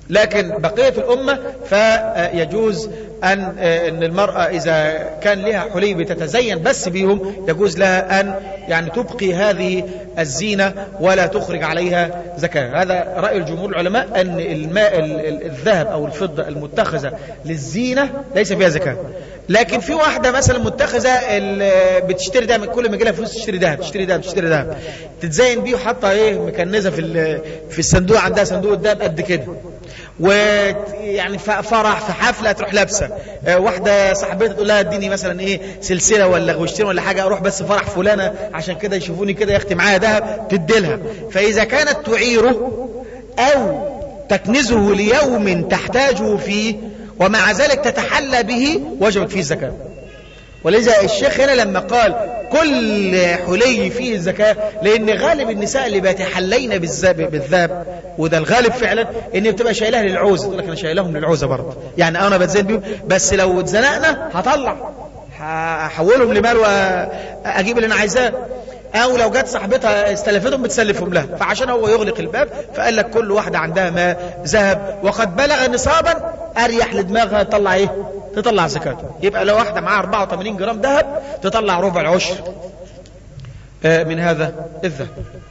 لكن بقية الأمة فيجوز أن المرأة إذا كان لها حلي بتتزين بس بيهم يجوز لها أن يعني تبقي هذه الزينة ولا تخرج عليها زكاة. هذا رأي الجمهور العلماء أن الذهب أو الفضة المتخذة للزينة ليس فيها زكاة. لكن في واحدة مثلا متخذة بتشتري دهب، كل ما يجي لها فلوس تشتري دهب تتزين بيه وحاطة مكنزة في الصندوق، عندها صندوق الدهب قد كده، ويعني فرح في حفلة تروح لابسة. واحدة صاحبتها تقول لها اديني مثلا سلسلة ولا غوشتين ولا حاجة، اروح بس فرح فلانة عشان كده يشوفوني كده يختي معايا دهب، تديلها. فإذا كانت تعيره أو تكنزه ليوم تحتاجه فيه ومع ذلك تتحلى به وجبت فيه الزكاة. ولذا الشيخ هنا لما قال كل حلي فيه الزكاة، لأن غالب النساء اللي بيتحلين بالذهب، وده الغالب فعلا، إن بتبقى شايلها للعوزة، تقول لك أنا شايلهم للعوزة برضه، يعني أنا بتزين بيهم بس لو اتزنقنا هطلع هحولهم لمال وأجيب اللي أنا عايزاه. أو لو جت صاحبتها استلفتهم بتسلفهم لها، فعشان هو يغلق الباب فقال لك كل واحدة عندها ما ذهب وقد بلغ نصابا أريح لدماغها تطلع تطلع زكاته. يبقى لو واحدة معاها 84 جرام ذهب تطلع ربع العشر من هذا الذهب.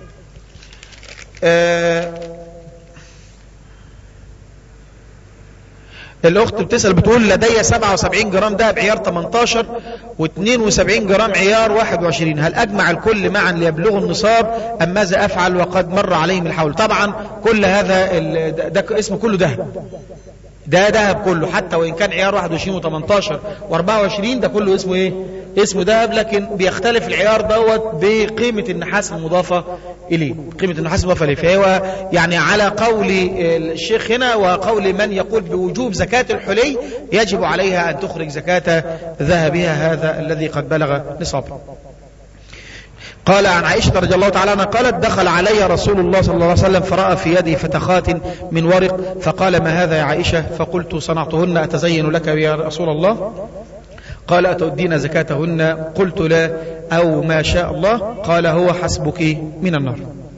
الأخت بتسأل بتقول لدي 77 جرام دهب عيار 18 و72 جرام عيار 21، هل أجمع الكل معا ليبلغوا النصاب أم ماذا أفعل وقد مر عليهم الحول؟ طبعا كل هذا ده اسمه كله دهب، ده دهب كله، حتى وإن كان عيار 21 و18 و24 ده كله اسمه اسمه دهب، لكن بيختلف العيار دوت بقيمة النحاس المضافة إليه، قيمة النحاس المضافة إليه. فهو يعني على قول الشيخ هنا وقول من يقول بوجوب زكاة الحلي يجب عليها أن تخرج زكاة ذهبها هذا الذي قد بلغ نصابه. قال عن عائشة رضي الله تعالى عنها قالت دخل علي رسول الله صلى الله عليه وسلم فرأى في يدي فتخات من ورق فقال ما هذا يا عائشة؟ فقلت صنعتهن أتزين لك يا رسول الله؟ قال أتؤدين زكاتهن؟ قلت لا أو ما شاء الله. قال هو حسبك من النار.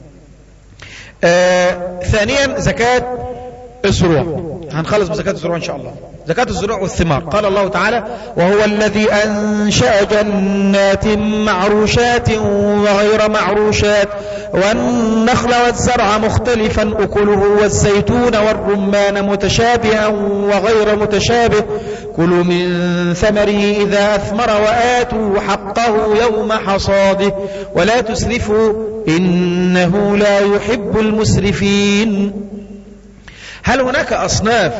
ثانيا زكاة الزروع، هنخلص بزكاة الزروع إن شاء الله. زكاة الزروع والثمار، قال الله تعالى وهو الذي أنشأ جنات معروشات وغير معروشات والنخل والزرع مختلفا أكله والزيتون والرمان متشابها وغير متشابه كلوا من ثمره إذا أثمر وآتوا حقه يوم حصاده ولا تسرفوا إنه لا يحب المسرفين. هل هناك أصناف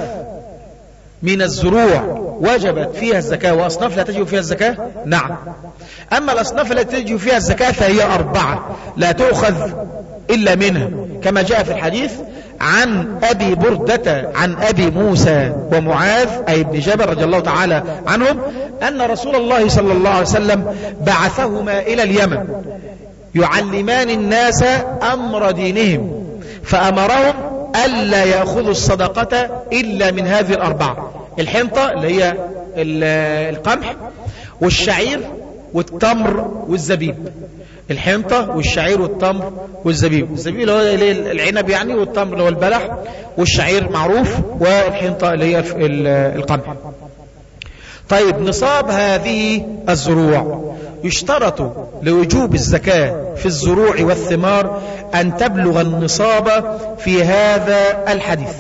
من الزروع وجبت فيها الزكاة وأصناف لا تجب فيها الزكاة؟ نعم. أما الأصناف التي تجب فيها الزكاة فهي 4 لا تؤخذ إلا منها، كما جاء في الحديث عن أبي بردة عن أبي موسى ومعاذ أي ابن جبل رضي الله تعالى عنهم أن رسول الله صلى الله عليه وسلم بعثهما إلى اليمن يعلمان الناس أمر دينهم، فأمرهم ألا يأخذوا الصدقة إلا من هذه 4، الحنطة اللي هي القمح والشعير والتمر والزبيب. الحنطة والشعير والتمر والزبيب، الزبيب اللي هو العنب يعني، والتمر اللي هو البلح، والشعير معروف، والحنطة اللي هي القمح. طيب نصاب هذه الزروع يشترط لوجوب الزكاة في الزروع والثمار أن تبلغ النصاب في هذا الحديث.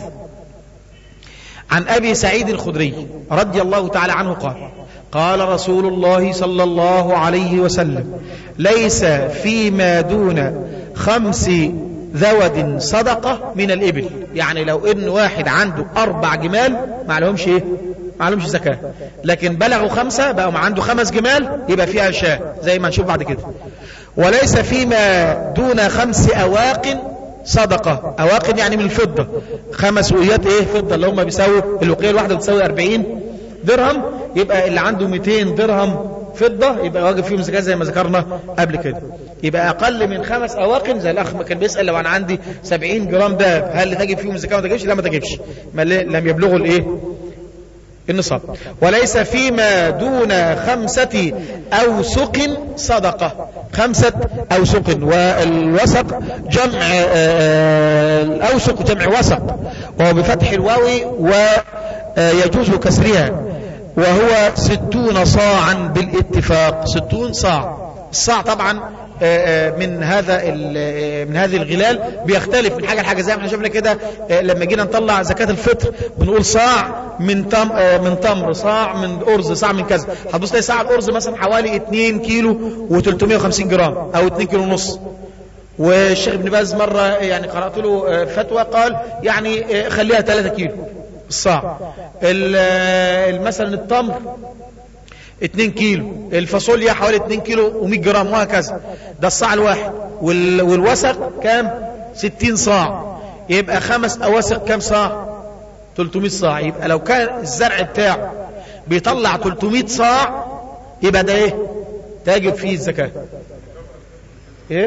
عن أبي سعيد الخدري رضي الله تعالى عنه قال قال رسول الله صلى الله عليه وسلم ليس فيما دون 5 ذود صدقة من الإبل. يعني لو إن واحد عنده 4 جمال ما عليهمش زكاة، لكن بلغوا 5 بقوا عنده 5 جمال يبقى فيها شاة زي ما نشوف بعد كده. وليس فيما دون 5 أواق صدقة. أواق يعني من الفضة، 5 وقيات فضة اللي هم بيساووا الوقية الواحدة بتساوي 40 درهم، يبقى اللي عنده 200 درهم فضة يبقى واجب فيهم زكاة زي ما ذكرنا قبل كده. يبقى أقل من 5 أواق زي الأخ كان بيسأل لو أنا عندي 70 جرام دهب هل تجب فيهم زكاة ما تجبش؟ لا ما تجبش، لم يبلغوا النصاب. وليس فيما دون 5 أوسق صدقة. 5 أوسق، والوسق جمع الأوسق جمع وسق، وهو بفتح الواو ويجوز كسرها، وهو 60 صاعا بالاتفاق. 60 صاع. الصاع طبعا من هذه الغلال بيختلف من حاجة لحاجة، زي ما احنا شفنا كده لما جينا نطلع زكاة الفطر بنقول صاع من تمر، صاع من أرز، صاع من كذا. هتبص تلاقي صاع الأرز مثلا حوالي 2 كيلو و350 جرام أو 2 كيلو ونص. والشيخ ابن باز مرة يعني قرأت له فتوى قال يعني خليها 3 كيلو الصاع. مثلا التمر 2 كيلو، الفاصوليا حوالي 2 كيلو و100 جرام وهكذا. ده الصاع الواحد. والوسق كام؟ 60 صاع. يبقى 5 أواسق كام صاع؟ 300 صاع. يبقى لو كان الزرع بتاعه بيطلع 300 صاع يبقى ده ايه؟ تجب فيه الزكاة. ايه؟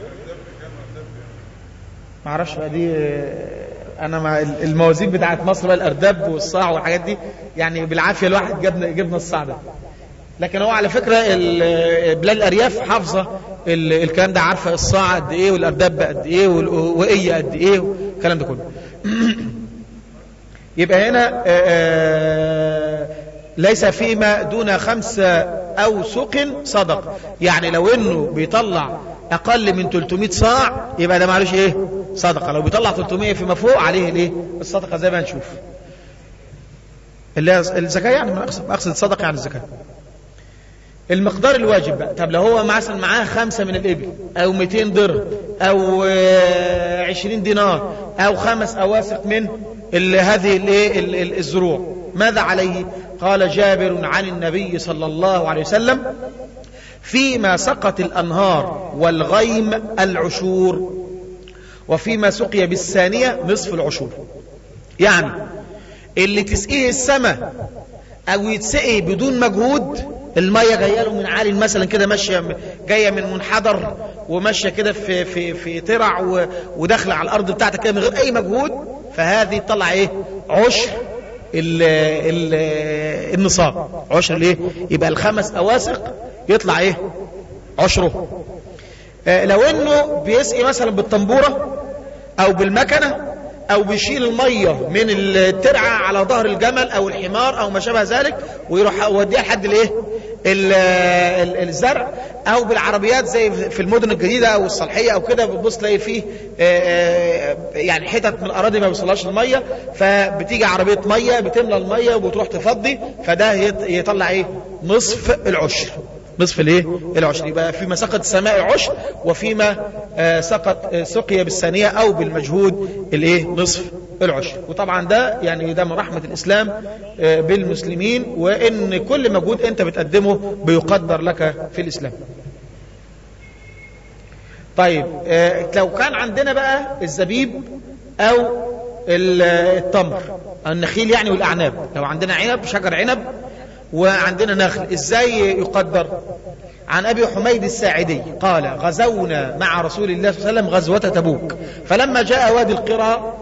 معرفش بقى دي، انا مع الموازين بتاعت مصر بقى، الارداب والصاع والحاجات دي يعني بالعافيه الواحد جبنا الصاع ده. لكن هو على فكره بلاد الارياف حافظه الكلام ده، عارفه الصاع قد ايه والارداب قد ايه والوقيه قد ايه والكلام ده كله. يبقى هنا ليس فيما دون 5 أوسق صدق. يعني لو انه بيطلع اقل من 300 صاع يبقى ده معلوش ايه؟ صدقه. لو بيطلع 300 فيما فوق عليه الايه؟ الصدقه، زي ما هنشوف. اللي الزكاه يعني اقصد الصدقه يعني الزكاه. المقدار الواجب بقى، طب لو هو مثلا معاه 5 من الابل او 200 درهم او 20 دينار او 5 أواسق من هذه الزروع، ماذا عليه؟ قال جابر عن النبي صلى الله عليه وسلم: فيما سقت الأنهار والغيم العشور، وفيما سقي بالثانية نصف العشور. يعني اللي تسقيه السماء او يتسقي بدون مجهود، المية جايه له من عالي مثلا كده، ماشيه جايه من منحدر وماشيه كده في ترع وداخله على الارض بتاعتك كده من غير اي مجهود، فهذه تطلع ايه؟ عشر النصاب. عشر الايه؟ يبقى 5 أواسق يطلع ايه؟ عشره. لو انه بيسقي مثلا بالطنبوره او بالمكنه او بيشيل الميه من الترعه على ظهر الجمل او الحمار او ما شابه ذلك ويروح يوديها لحد الايه؟ الزرع، او بالعربيات زي في المدن الجديده او الصالحيه او كده، بتبص تلاقي فيه يعني حتت من الاراضي ما بيوصلهاش الميه، فبتيجي عربيه ميه بتملى الميه وبتروح تفضي، فده يطلع ايه؟ نصف العشر. نصف الايه؟ العشر. يبقى فيما سقط السماء عشر، وفيما سقي بالثانية او بالمجهود الايه؟ نصف العشر. وطبعا ده يعني ده من رحمة الاسلام بالمسلمين، وان كل مجهود انت بتقدمه بيقدر لك في الاسلام. طيب لو كان عندنا بقى الزبيب او التمر، النخيل يعني والاعناب، لو عندنا عنب، شجر عنب وعندنا نخل، ازاي يقدر؟ عن ابي حميد الساعدي قال: غزونا مع رسول الله صلى الله عليه وسلم غزوة تبوك، فلما جاء وادي القرى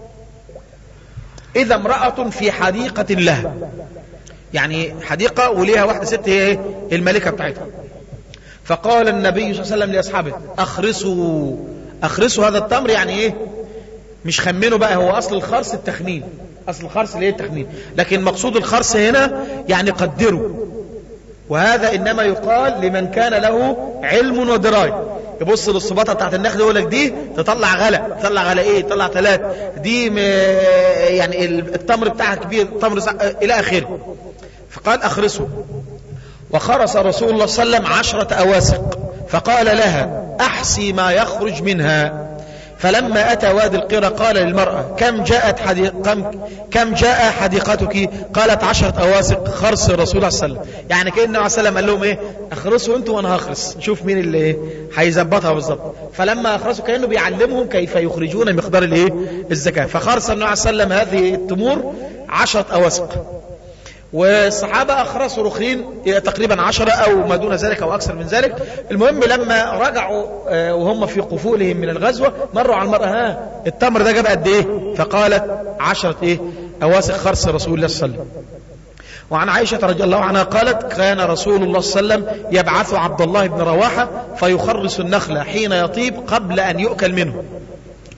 اذا امرأة في حديقة لها، يعني حديقة وليها واحدة ست هي الملكة بتاعتها. فقال النبي صلى الله عليه وسلم لاصحابه: اخرسوا هذا التمر. يعني ايه؟ مش خمنوا بقى، هو اصل الخرس التخمين، اصل الخرس اللي هي التخمين، لكن مقصود الخرس هنا يعني قدروا. وهذا انما يقال لمن كان له علم ودرايه. يبص للصباطه بتاعت النخل يقول لك دي تطلع غلا، تطلع غلا ايه؟ تطلع 3 دي يعني التمر بتاعها كبير، التمر الى اخره. فقال: اخرسوا. وخرس رسول الله صلى الله عليه وسلم 10 أواسق، فقال لها: احصي ما يخرج منها. فلما أتى وادي القرى قال للمرأة: كم جاء حديقتك؟ قالت: 10 أواسق خرس رسول الله صلى الله عليه وسلم. يعني كأن النبي صلى الله عليه وسلم قال لهم ايه؟ اخرسوا انتوا وانا هخرس، نشوف مين اللي هيظبطها بالظبط. فلما اخرسوا كأنه بيعلمهم كيف يخرجون مقدار الايه؟ الزكاة. فخرس النبي صلى الله عليه وسلم هذه التمور 10 أواسق، والصحابة أخرسوا رخين تقريبا 10 أو ما دون ذلك أو أكثر من ذلك. المهم لما رجعوا وهم في قفولهم من الغزوة مروا على المرأة: التمر ده جاب قد إيه؟ فقالت: 10 أواسق خرس رسول الله صلى الله عليه وسلم. وعن عائشة رضي الله عنها قالت: كان رسول الله صلى الله عليه وسلم يبعث عبد الله بن رواحة فيخرس النخل حين يطيب قبل أن يؤكل منه.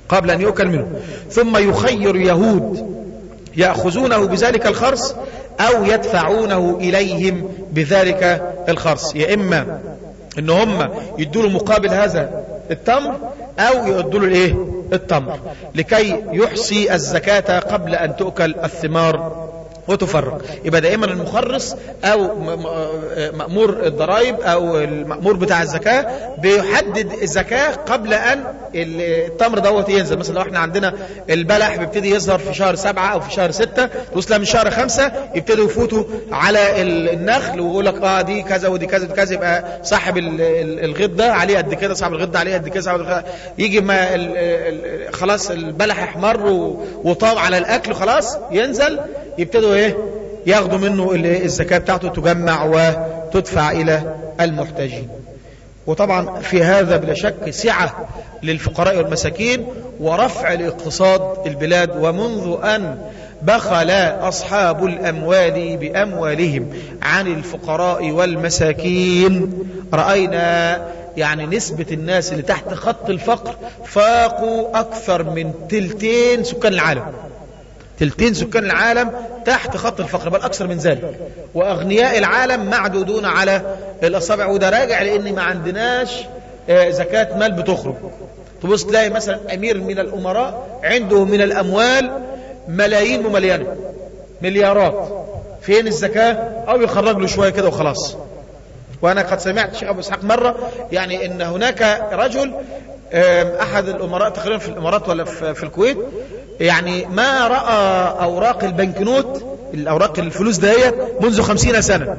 قبل أن يؤكل منه. ثم يخير يهود يأخذونه بذلك الخرص أو يدفعونه إليهم بذلك الخرص، يا إما إن هم يدوا له مقابل هذا التمر أو يدوا له الإيه؟ التمر، لكي يحصي الزكاة قبل أن تؤكل الثمار وتفرق. يبقى دائما المخرص أو مأمور الضرائب أو المأمور بتاع الزكاة بيحدد الزكاة قبل أن التمر دوت ينزل. مثلا لو احنا عندنا البلح بيبتدي يظهر في شهر 7 أو في شهر 6، توصل من شهر 5 يبتدوا يفوتوا على النخل ويقول لك دي كذا ودي كذا ودي كذا، يبقى صاحب الغيط ده عليه قد كده، صاحب الغيط ده عليه قد كده، يجي ما خلاص البلح احمر وطاب على الأكل خلاص ينزل، يبتدوا ياخدوا منه الزكاة بتاعته تجمع وتدفع إلى المحتاجين. وطبعا في هذا بلا شك سعة للفقراء والمساكين ورفع لاقتصاد البلاد. ومنذ أن بخل أصحاب الأموال بأموالهم عن الفقراء والمساكين رأينا يعني نسبة الناس اللي تحت خط الفقر فاقوا أكثر من تلتين سكان العالم. تلتين سكان العالم تحت خط الفقر، بل أكثر من ذلك، وأغنياء العالم معدودون على الأصابع. وده راجع لأن ما عندناش زكاة مال بتخرج. تبص تلاقي مثلا أمير من الأمراء عنده من الأموال ملايين ومليانة مليارات، فين الزكاة؟ أو يخرج له شوية كده وخلاص. وأنا قد سمعت شيخ أبو إسحاق مرة يعني إن هناك رجل أحد الأمراء تقريبا في الإمارات ولا في الكويت، يعني ما رأى أوراق البنكنوت، الأوراق الفلوس دهيت منذ 50 سنة،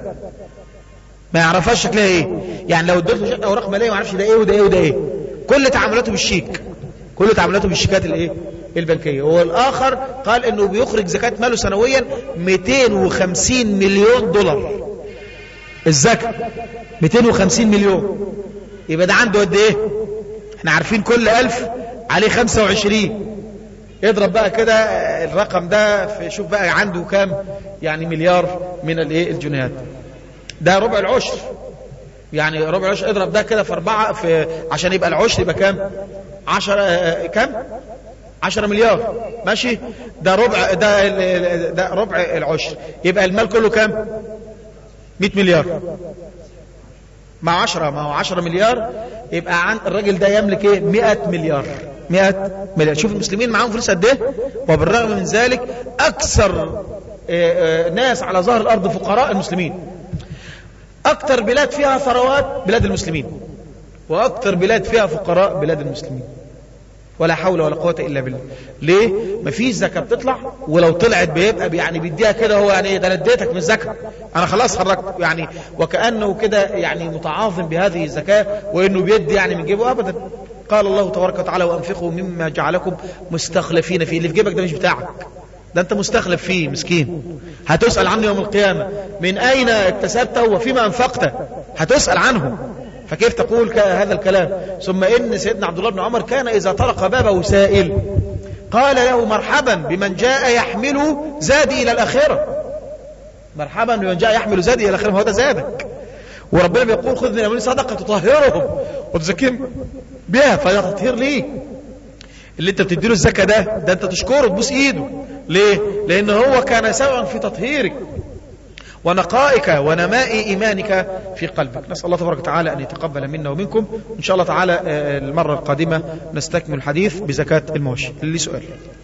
ما يعرفش شكلها ايه. يعني لو اديته أوراق مالية ما يعرفش ده ايه وده ايه وده ايه. كل تعاملاته بالشيك، كل تعاملاته بالشيكات الايه البنكية. والآخر قال انه بيخرج زكاة ماله سنويا 250 مليون دولار الزكاة، 250 مليون. يبقى ده عنده قد ايه؟ احنا عارفين كل 1000 عليه 25. اضرب بقى كده الرقم ده شوف بقى عنده كام، يعني مليار من الجنيهات. ده ربع العشر، يعني ربع العشر اضرب ده كده في 4 عشان يبقى العشر يبقى كام؟ 10 كام؟ 10 مليار ماشي. ده ربع ده ربع العشر، يبقى المال كله كام؟ 100 مليار مع 10، ما هو 10 مليار، يبقى عن الراجل ده يملك ايه؟ 100 مليار. 100 مليار. شوف المسلمين معاهم فلوس قد ايه، وبالرغم من ذلك اكثر ناس على ظهر الارض فقراء المسلمين. اكثر بلاد فيها ثروات بلاد المسلمين، واكثر بلاد فيها فقراء بلاد المسلمين. ولا حول ولا قوة الا بالله. ليه؟ مفيش زكاة بتطلع، ولو طلعت بيبقى يعني بيديها كده هو يعني ده انا اديتك من الزكاة، انا خلاص خرجت، يعني وكأنه كده يعني متعاظم بهذه الزكاة وانه بيدي يعني من جيبه. ابدا. قال الله تبارك وتعالى وانفقوا مما جعلكم مستخلفين فيه. اللي في جيبك ده مش بتاعك، ده انت مستخلف فيه مسكين، هتسأل عنه يوم القيامة. من اين اكتسبته وفيما انفقته؟ هتسأل عنه. فكيف تقول هذا الكلام؟ ثم إن سيدنا عبد الله بن عمر كان إذا طرق بابه سائل قال له مرحبا بمن جاء يحمل زادي إلى الآخرة. مرحبا بمن جاء يحمل زادي إلى الآخرة، هو ده زادك. وربنا بيقول خذ من أموالهم صدقة تطهرهم وتزكيهم بها، فده تطهير ليه. اللي انت بتديله الزكاة ده انت تشكره تبوس ايده. ليه؟ لأنه هو كان سببا في تطهيرك ونقائك ونماء إيمانك في قلبك. نسأل الله تبارك وتعالى أن يتقبل منا ومنكم. إن شاء الله تعالى المرة القادمة نستكمل الحديث بزكاة المواشي. اللي سؤال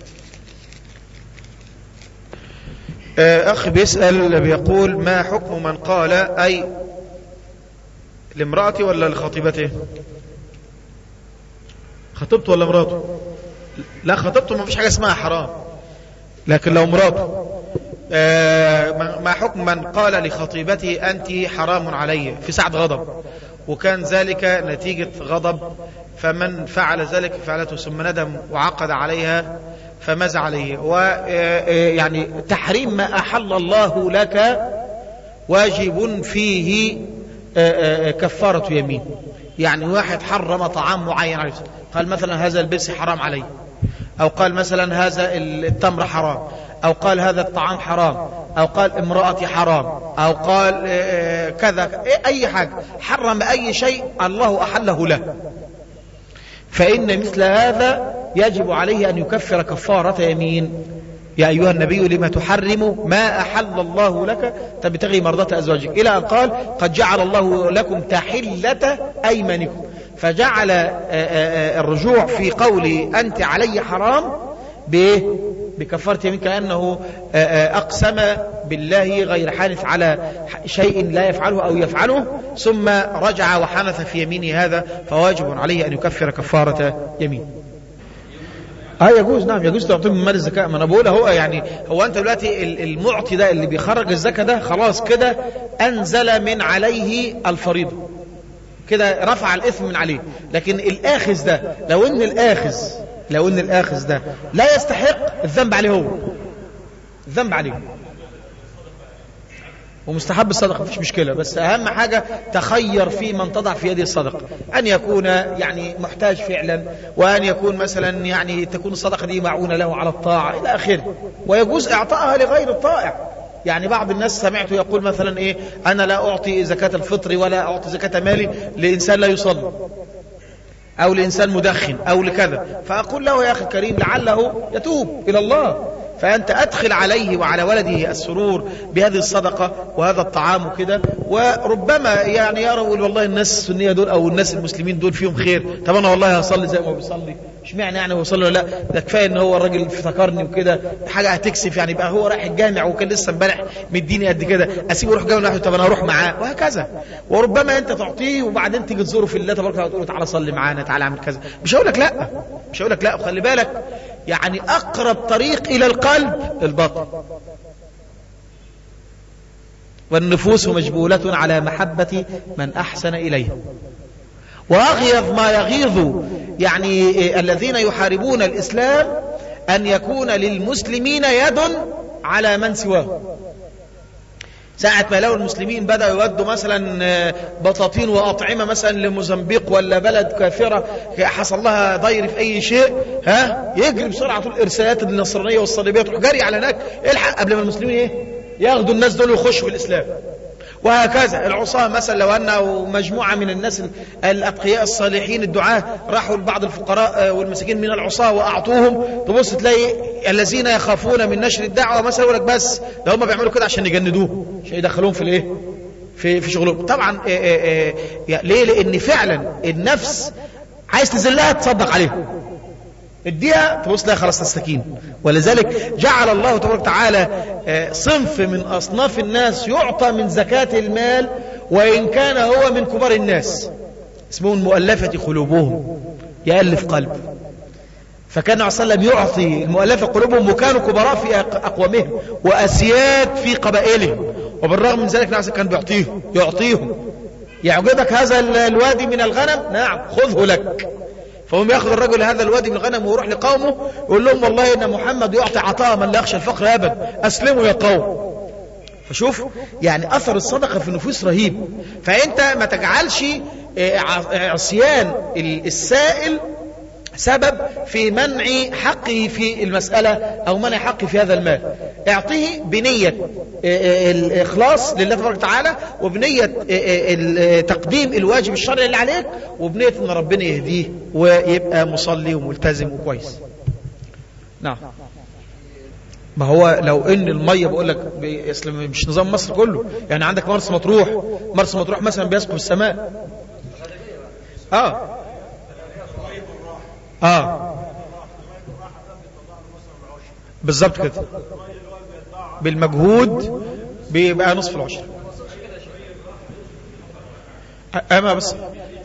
أخ بيسأل بيقول ما حكم من قال أي لامرأتي ولا لخطيبته؟ خطيبته ولا مراته؟ لا خطيبته ما فيش حاجة اسمها حرام، لكن لو مراته ما حكم من قال لخطيبتي أنت حرام علي في ساعة غضب، وكان ذلك نتيجة غضب، فمن فعل ذلك فعلته ثم ندم وعقد عليها فماذا عليه؟ ويعني تحريم ما أحل الله لك واجب فيه كفارة يمين. يعني واحد حرم طعام معين عليه، قال مثلا هذا البس حرام علي، أو قال مثلا هذا التمر حرام، أو قال هذا الطعام حرام، أو قال امرأتي حرام، أو قال كذا، أي حاجة حرم أي شيء الله أحله له، فإن مثل هذا يجب عليه أن يكفر كفارة يمين. يا أيها النبي لما تحرم ما أحل الله لك تبتغي مرضات أزواجك، إلى أن قال قد جعل الله لكم تحلة أيمانكم، فجعل الرجوع في قول أنت علي حرام بكفارة يمين، كأنه أقسم بالله غير حانث على شيء لا يفعله أو يفعله ثم رجع وحنث في يمينه، هذا فواجب عليه أن يكفر كفارة يمين. يجوز، نعم يجوز تعطيه من مال الزكاة. ما انا بقول هو يعني هو انت دلوقتي المعطي ده اللي بيخرج الزكاة ده خلاص كده انزل من عليه الفريضة، كده رفع الاثم من عليه. لكن الاخذ ده لو ان الاخذ ده لا يستحق، الذنب عليه، هو الذنب عليه، ومستحب الصدقة مفيش مشكلة، بس أهم حاجة تخير في من تضع في يده الصدقة، أن يكون يعني محتاج فعلا، وأن يكون مثلا يعني تكون الصدقة دي معونة له على الطاعة إلى آخره. ويجوز إعطائها لغير الطائع. يعني بعض الناس سمعته يقول مثلا إيه، أنا لا أعطي زكاة الفطر ولا أعطي زكاة مالي لإنسان لا يصلي أو لإنسان مدخن أو لكذا، فأقول له يا أخي الكريم لعله يتوب إلى الله، فأنت أدخل عليه وعلى ولده السرور بهذه الصدقة وهذا الطعام وكده. وربما يعني يروا والله الناس السنية دول أو الناس المسلمين دول فيهم خير، طب أنا والله هصلي زي ما هو بيصلي، مش معنى يعني هو يصلي ولا لا، ده كفاية إن هو الراجل افتكرني وكده، حاجة هتكسف يعني، بقى هو رايح الجامع وكان لسه امبارح مديني قد كده، أسيبه يروح جامع، طب أنا أروح معاه، وهكذا. وربما أنت تعطيه وبعدين تيجي تزوره في الله تبارك وتعالى وتقول له تعالى صلي معانا، تعالى اعمل كذا، مش هقول لك لا، مش هقول لك لا، وخلي بالك يعني أقرب طريق إلى القلب الباطن، والنفوس مجبولة على محبة من أحسن إليها. وأغيظ ما يغيظ يعني الذين يحاربون الإسلام أن يكون للمسلمين يد على من سواه. ساعة ما لو المسلمين بدأوا يودوا مثلا بطاطين وأطعمة مثلا لموزمبيق ولا بلد كافرة حصل لها ضير في أي شيء، يجري بسرعة طول الإرسالات النصرانية والصليبية تروح جري على هناك، الحق قبل ما المسلمين ياخدوا الناس دول ويخشوا في الإسلام. وهكذا العصاة مثلا، لو أن مجموعة من الناس الأتقياء الصالحين الدعاة راحوا لبعض الفقراء والمساكين من العصاة وأعطوهم، تبص تلاقي الذين يخافون من نشر الدعوة مثلا يقول لك بس ده هم بيعملوا كده عشان يجندوه، عشان يدخلوهم في الايه في شغلهم. طبعا ليه؟ لأن فعلا النفس عايز تذلها تصدق عليها، اديها تبص لها خلاص تستكين. ولذلك جعل الله تبارك وتعالى صنف من أصناف الناس يعطى من زكاة المال وإن كان هو من كبار الناس، اسمه المؤلفة قلوبهم، يألف قلب. فكان عليه الصلاة والسلام يعطي المؤلفة قلوبهم وكانوا كبراء في أقوامهم وأسياد في قبائلهم، وبالرغم من ذلك نعم كان يعطيهم. يعجبك هذا الوادي من الغنم؟ نعم خذه لك. فهم ياخذ الرجل هذا الوادي من الغنم ويروح لقومه يقول لهم والله ان محمد يعطي عطاء من لا يخشى الفقر ابدا، اسلموا يا قوم. فشوف يعني اثر الصدقه في النفوس رهيب. فانت ما تجعلش عصيان السائل سبب في منع حقه في المسألة أو منع حقه في هذا المال. اعطيه بنية الإخلاص لله تبارك وتعالى، وبنية تقديم الواجب الشرعي اللي عليك، وبنية أن ربنا يهديه ويبقى مصلي وملتزم وكويس. نعم. ما هو لو ان المية بقول لك مش نظام مصر كله، يعني عندك مرسى مطروح مثلا بيسقط السماء. بالظبط كده، بالمجهود بيبقى نصف العشر. اما بس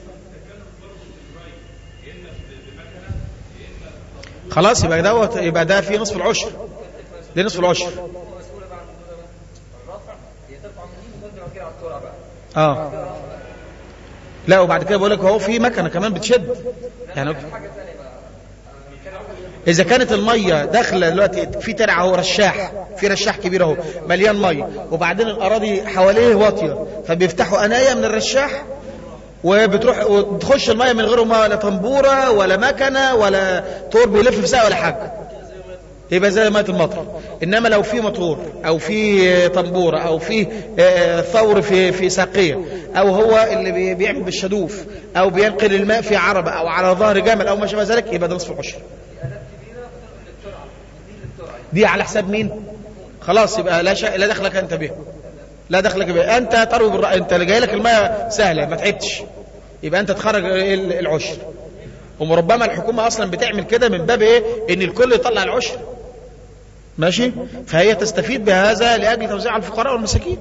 خلاص يبقى ده في نصف العشر، ده نصف العشر. لا وبعد كده بقول لك هو في مكنه كمان بتشد يعني. إذا كانت المية داخلة دلوقتي في ترعة اهو، في رشاح كبير اهو مليان مية، وبعدين الأراضي حواليه واطية، فبيفتحوا أناية من الرشاح وبتروح وتخش المية من غيره ولا طنبورة ولا مكنة ولا طور بيلف في ساعة ولا حاجة، يبقى زي مية المطر. إنما لو في مطور أو في طنبورة أو في ثور في ساقية، أو هو اللي بيعمل بالشدوف أو بينقل الماء في عربة أو على ظهر جمل أو ما شابه ذلك، يبقى ده نصف العشر. دي على حساب مين؟ خلاص يبقى لا دخلك انت بها، لا دخلك بها، انت تروي بالرأي، انت اللي جاي لك الماء سهله ما تعبتش، يبقى انت تخرج العشر. وربما الحكومه اصلا بتعمل كده من باب ايه؟ ان الكل يطلع العشر، ماشي؟ فهي تستفيد بهذا لاجل توزيع على الفقراء والمساكين.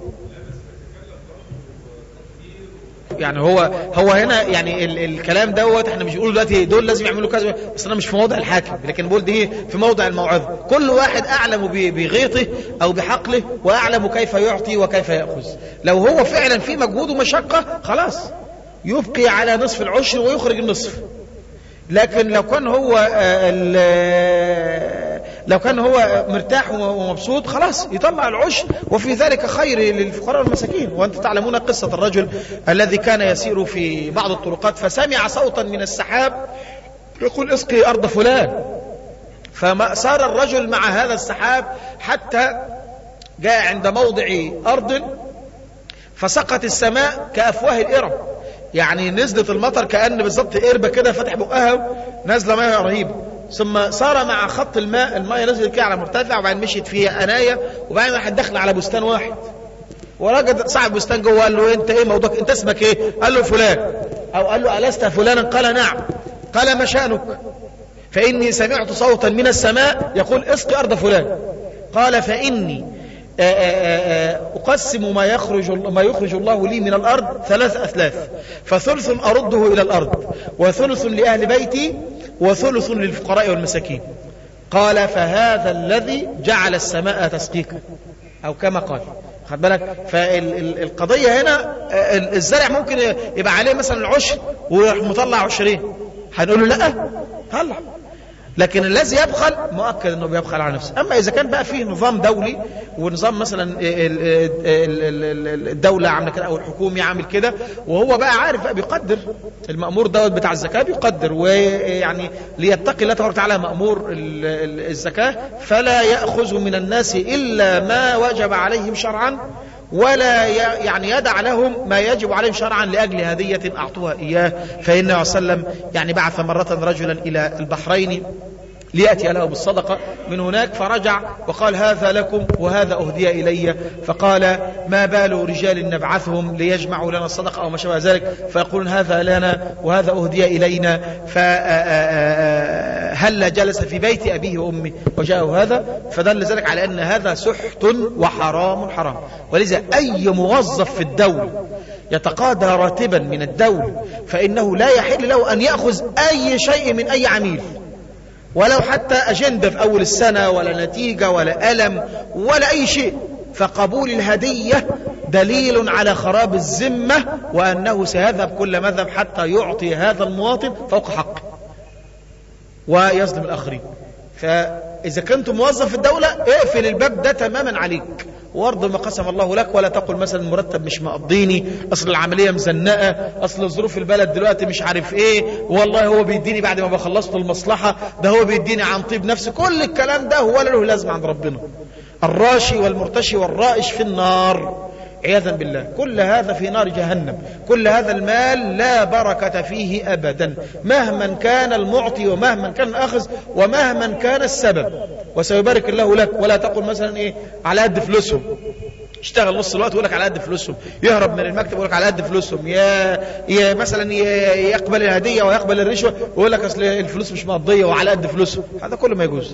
يعني هو هنا يعني الكلام دوت احنا مش بنقول دلوقتي دول لازم يعملوا كذا، بس انا مش في موضع الحاكم، لكن بقول دي في موضع الموعظه. كل واحد اعلم بغيطه او بحقله، واعلم كيف يعطي وكيف ياخذ. لو هو فعلا في مجهود ومشقه خلاص يبقي على نصف العشر ويخرج النصف. لكن لو كان هو مرتاح ومبسوط خلاص يطلع العشر، وفي ذلك خير للفقراء والمساكين. وأنت تعلمون قصة الرجل الذي كان يسير في بعض الطرقات فسمع صوتا من السحاب يقول اسقي أرض فلان، فسار الرجل مع هذا السحاب حتى جاء عند موضع أرض فسقط السماء كأفواه الإرم، يعني نزلت المطر كأن بالضبط قربة كده فتح بقها نازله ماء رهيبه. ثم صار مع خط الماء نزلت كده على مرتفع، وبعدين مشيت فيها أناية، وبعدين واحد دخل على بستان واحد ورجل صاحب بستان جوه قال له انت ايه موضوعك؟ انت اسمك ايه؟ قال له فلان، او قال له ألست فلانا؟ قال نعم. قال ما شأنك؟ فإني سمعت صوتا من السماء يقول اسقي أرض فلان. قال فإني أقسم ما يخرج الله لي من الأرض 3 أثلاث، فثلث أرده إلى الأرض، وثلث لأهل بيتي، وثلث للفقراء والمساكين. قال فهذا الذي جعل السماء تسقيك، أو كما قال. خد بالك؟ فالقضية هنا الزرع ممكن يبقى عليه مثلا العشر ومطلع 20، هنقول له لا طلع، لكن الذي يبخل مؤكد انه بيبخل على نفسه. اما اذا كان بقى فيه نظام دولي، ونظام مثلا الدولة عامله كده او الحكومي عامل كده، وهو بقى عارف بقى بيقدر المأمور دوت بتاع الزكاة بيقدر، ويعني ليتقي الله تبارك وتعالى مأمور الزكاة فلا يأخذ من الناس إلا ما وجب عليهم شرعا، ولا يعني يدع لهم ما يجب عليهم شرعا لأجل هدية أعطوها إياه. فإنه صلى الله عليه وسلم يعني بعث مرة رجلا إلى البحرين ليأتي له بالصدقة من هناك، فرجع وقال هذا لكم وهذا أهدي إلي. فقال ما بال رجال نبعثهم ليجمعوا لنا الصدقة أو ما شابه ذلك، فيقولون هذا لنا وهذا أهدي إلينا، فهل جلس في بيت أبيه وأمه وجاءه هذا؟ فدل ذلك على أن هذا سحت وحرام حرام. ولذا أي موظف في الدولة يتقاضى راتبا من الدولة فإنه لا يحل له أن يأخذ أي شيء من أي عميل، ولو حتى أجندة في أول السنة، ولا نتيجة، ولا ألم، ولا أي شيء. فقبول الهدية دليل على خراب الذمة، وأنه سيذهب كل مذهب حتى يعطي هذا المواطن فوق حقه ويظلم الآخرين. فإذا كنت موظف في الدولة اقفل الباب ده تماما عليك، وارض ما قسم الله لك، ولا تقل مثلا المرتب مش مقضيني، اصل العمليه مزنقه، اصل ظروف البلد دلوقتي مش عارف ايه، والله هو بيديني بعد ما بخلصت المصلحه، ده هو بيديني عن طيب نفسي. كل الكلام ده هو له لازمه عند ربنا. الراشي والمرتشي والرائش في النار عياذا بالله، كل هذا في نار جهنم. كل هذا المال لا بركة فيه أبدا، مهما كان المعطي ومهما كان الأخذ ومهما كان السبب، وسيبارك الله لك. ولا تقل مثلا إيه على قد فلوسهم، اشتغل نص الوقت ويقول لك على قد فلوسهم، يهرب من المكتب ويقول لك على قد فلوسهم، يا مثلا يقبل الهدية ويقبل الرشوة ويقول لك أصل الفلوس مش مقضية وعلى قد فلوسهم. هذا كله ما يجوز.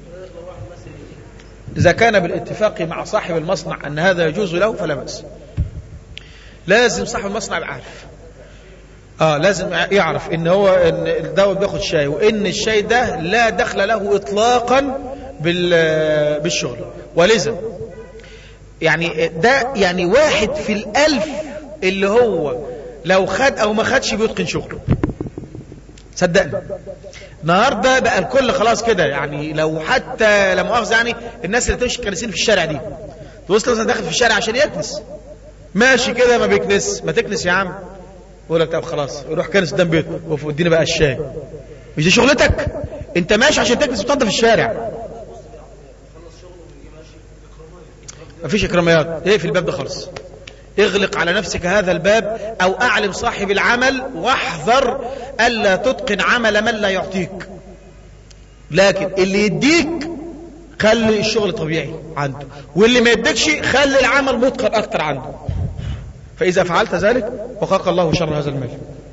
إذا كان بالاتفاق مع صاحب المصنع أن هذا يجوز له فلا بأس. لازم صاحب المصنع يبقى عارف، لازم يعرف إن هو إن الدواء بياخد شاي، وإن الشاي ده لا دخل له إطلاقا بالشغل. ولذا يعني ده يعني 1 في 1000 اللي هو لو خد أو ما خدش بيتقن شغله، صدقني. النهارده بقى الكل خلاص كده، يعني لو حتى لا مؤاخذه يعني الناس اللي تمشي كنسين في الشارع دي، توصل مثلا داخل في الشارع عشان يكنس، ماشي كده ما بيكنس، ما تكنس يا عم، يقول لك طب خلاص روح كنس قدام بيته واديني بقى الشاي. مش دي شغلتك؟ انت ماشي عشان تكنس وتنظف الشارع. مفيش اكراميات، ايه في الباب ده خالص، اغلق على نفسك هذا الباب، او اعلم صاحب العمل واحذر الا تتقن عمل من لا يعطيك. لكن اللي يديك خلي الشغل طبيعي عنده، واللي ما يدكش خلي العمل متقن اكتر عنده. فاذا فعلت ذلك وقاك الله شر هذا المال.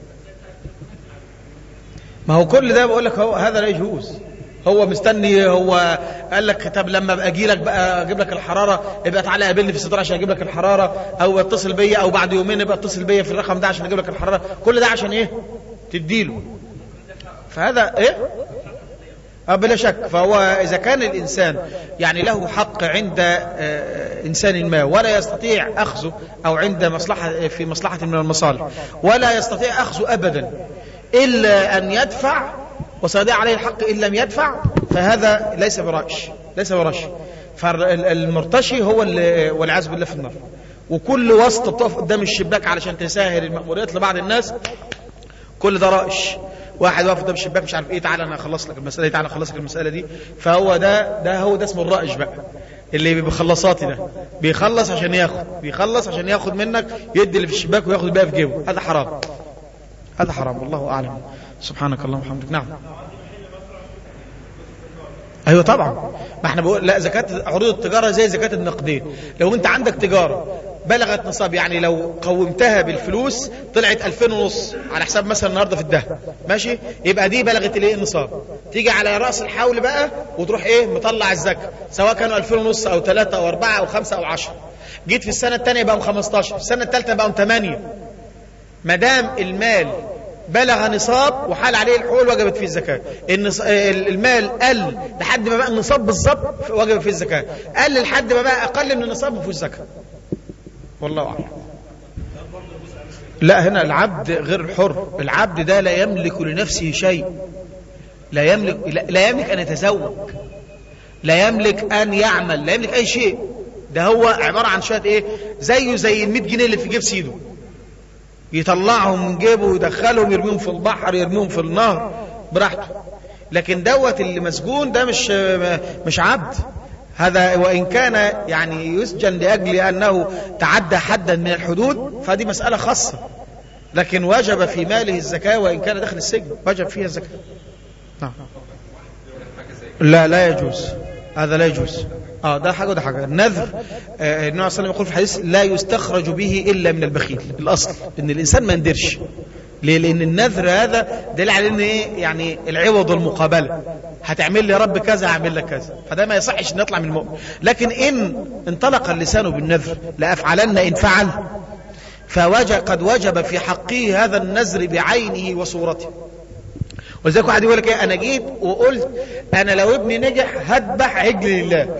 ما هو كل ده بقول لك هذا لا يجوز. هو مستني، هو قال لك طب لما ابقى اجي لك بقى اجيب لك الحراره، يبقى تعالى قابلني في الستاره عشان اجيب لك الحراره، او اتصل بيا، او بعد يومين يبقى اتصل بيا في الرقم ده عشان اجيب لك الحراره. كل ده عشان ايه؟ تديله. فهذا ايه؟ بلا شك. فهو اذا كان الانسان يعني له حق عند انسان ما ولا يستطيع اخذه، او عند مصلحه في مصلحه من المصالح ولا يستطيع اخذه ابدا الا ان يدفع، وسيضيع عليه الحق إن لم يدفع، فهذا ليس برأش، ليس برأش. فالمرتشي هو والعياذ بالله في النار. وكل واسطة بتقف قدام الشباك علشان تسهل المأموريات لبعض الناس، كل ده رأش. واحد واقف قدام الشباك مش عارف ايه، تعالى انا اخلص لك المسألة دي، تعالى اخلص لك المسألة دي. فهو ده اسمه الرأش بقى، اللي بخلصاتي ده بيخلص عشان ياخد، بيخلص عشان ياخد منك، يدي اللي في الشباك وياخد الباقي في جيبه. هذا حرام، هذا حرام، والله أعلم. سبحانك اللهم وبحمدك. نعم. ايوه طبعا. ما احنا بقول لا، زكاة عروض التجارة زي زكاة النقدين. لو انت عندك تجارة بلغت نصاب، يعني لو قومتها بالفلوس طلعت 2500 على حساب مثلا النهارده في الذهب، ماشي، يبقى دي بلغت الايه؟ النصاب. تيجي على رأس الحول بقى وتروح ايه؟ مطلع الزكاة، سواء كانوا 2500 او 3 او 4 او 5 او 10. جيت في السنة الثانية بقوا 15، في السنة الثالثة بقوا 8. ما دام المال بلغ نصاب وحال عليه الحول وجبت فيه الزكاة. المال قل لحد ما بقى النصاب بالظبط وجب فيه الزكاة، قل لحد ما بقى أقل من النصاب ما فيهوش زكاة. والله أعلم. لا، هنا العبد غير الحر. العبد ده لا يملك لنفسه شيء، لا يملك أن يتزوج، لا يملك أن يعمل، لا يملك أي شيء. ده هو عبارة عن شوية إيه؟ زيه زي ال 100 جنيه اللي في جيب سيده، يطلعهم من جيبه ويدخلهم، يرميهم في البحر، يرميهم في النهر براحته. لكن دوت اللي مسجون ده مش عبد. هذا وإن كان يعني يسجن لأجل أنه تعدى حدا من الحدود، فدي مسألة خاصة، لكن وجب في ماله الزكاة وإن كان داخل السجن، وجب فيها الزكاة. نعم. لا يجوز، هذا لا يجوز. ده حاجة وده حاجة. النذر النبي صلى الله عليه وسلم يقول في الحديث لا يستخرج به إلا من البخيل. الأصل إن الإنسان ما يندرش. ليه؟ لأن النذر هذا دليل على إن إيه؟ يعني العوض والمقابلة. هتعمل لي يا رب كذا، هعمل لك كذا. فده ما يصحش إن يطلع من المؤمن. لكن إن انطلق اللسان بالنذر لأفعلن إن فعل، قد وجب في حقه هذا النذر بعينه وصورته. ولذلك واحد يقول لك ايه؟ انا جيت وقلت انا لو ابني نجح هذبح عجل لله.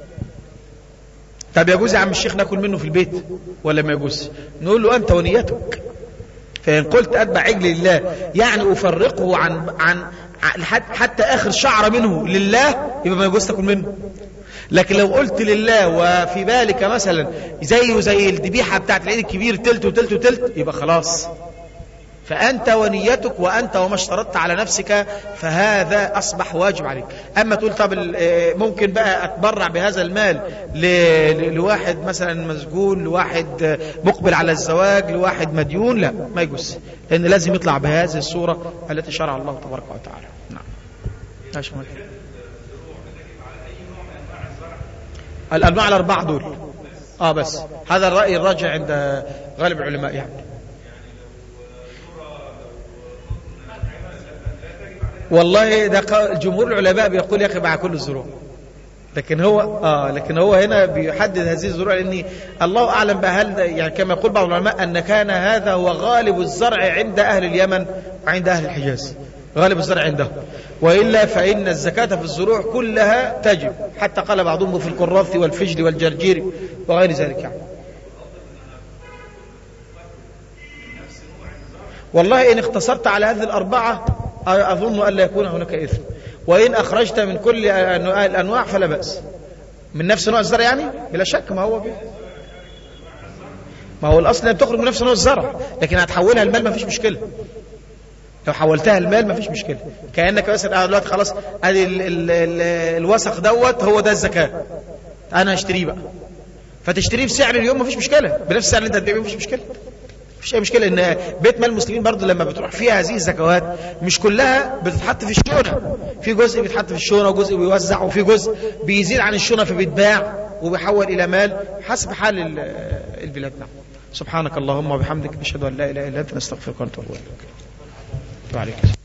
طب يجوز يا عم الشيخ ناكل منه في البيت ولا ما يجوز؟ نقول له انت ونيتك. فان قلت اذبح عجل لله يعني افرقه عن حتى اخر شعره منه لله، يبقى ما يجوز تاكل منه. لكن لو قلت لله وفي بالك مثلا زي الذبيحه بتاعت العيد الكبير تلت وتلت وتلت، يبقى خلاص. فأنت ونيتك وأنت وما اشترطت على نفسك، فهذا أصبح واجب عليك. أما تقول طب ممكن بقى أتبرع بهذا المال لواحد مثلا مسجون، لواحد مقبل على الزواج، لواحد مديون، لا، ما يجوز، لأن لازم يطلع بهذه الصورة التي شرع الله تبارك وتعالى. نعم. الأنواع الأربعة دول بس هذا الرأي الراجع عند غالب العلماء يعني. والله ده جمهور العلماء بيقول يقف على كل الزروع، لكن هو هنا بيحدد هذه الزروع، لأن الله أعلم بهل يعني كما يقول بعض العلماء أن كان هذا هو غالب الزرع عند أهل اليمن وعند أهل الحجاز، غالب الزرع عندهم. وإلا فإن الزكاة في الزروع كلها تجب، حتى قال بعضهم في الكراث والفجل والجرجير وغير ذلك يعني. والله إن اختصرت على هذه الأربعة أظن أن لا يكون هناك إثم، وإن أخرجت من كل الأنواع فلا بأس. من نفس نوع الزرع يعني بلا شك، ما هو الأصل أن تخرج من نفس نوع الزرع، لكن هتحولها المال ما فيش مشكلة. لو حولتها المال ما فيش مشكلة. كأنك مثلا دلوقتي خلاص الوسخ دوت هو ده الزكاة، أنا هشتريه بقى، فتشتريه بسعر اليوم ما فيش مشكلة، بنفس السعر اللي أنت هتبيعه ما فيش مشكلة. مفيش أي مشكلة. إن بيت مال المسلمين برضو لما بتروح فيها هذه الزكوات مش كلها بتتحط في الشونة، في جزء بيتحط في الشونة وجزء بيوزع وفي جزء بيزيد عن الشونة فبيتباع وبيحول إلى مال حسب حال البلاد. نعم. سبحانك اللهم وبحمدك نشهد أن لا إله إلا أنت نستغفرك ونتوب إليك. وعليكم السلام.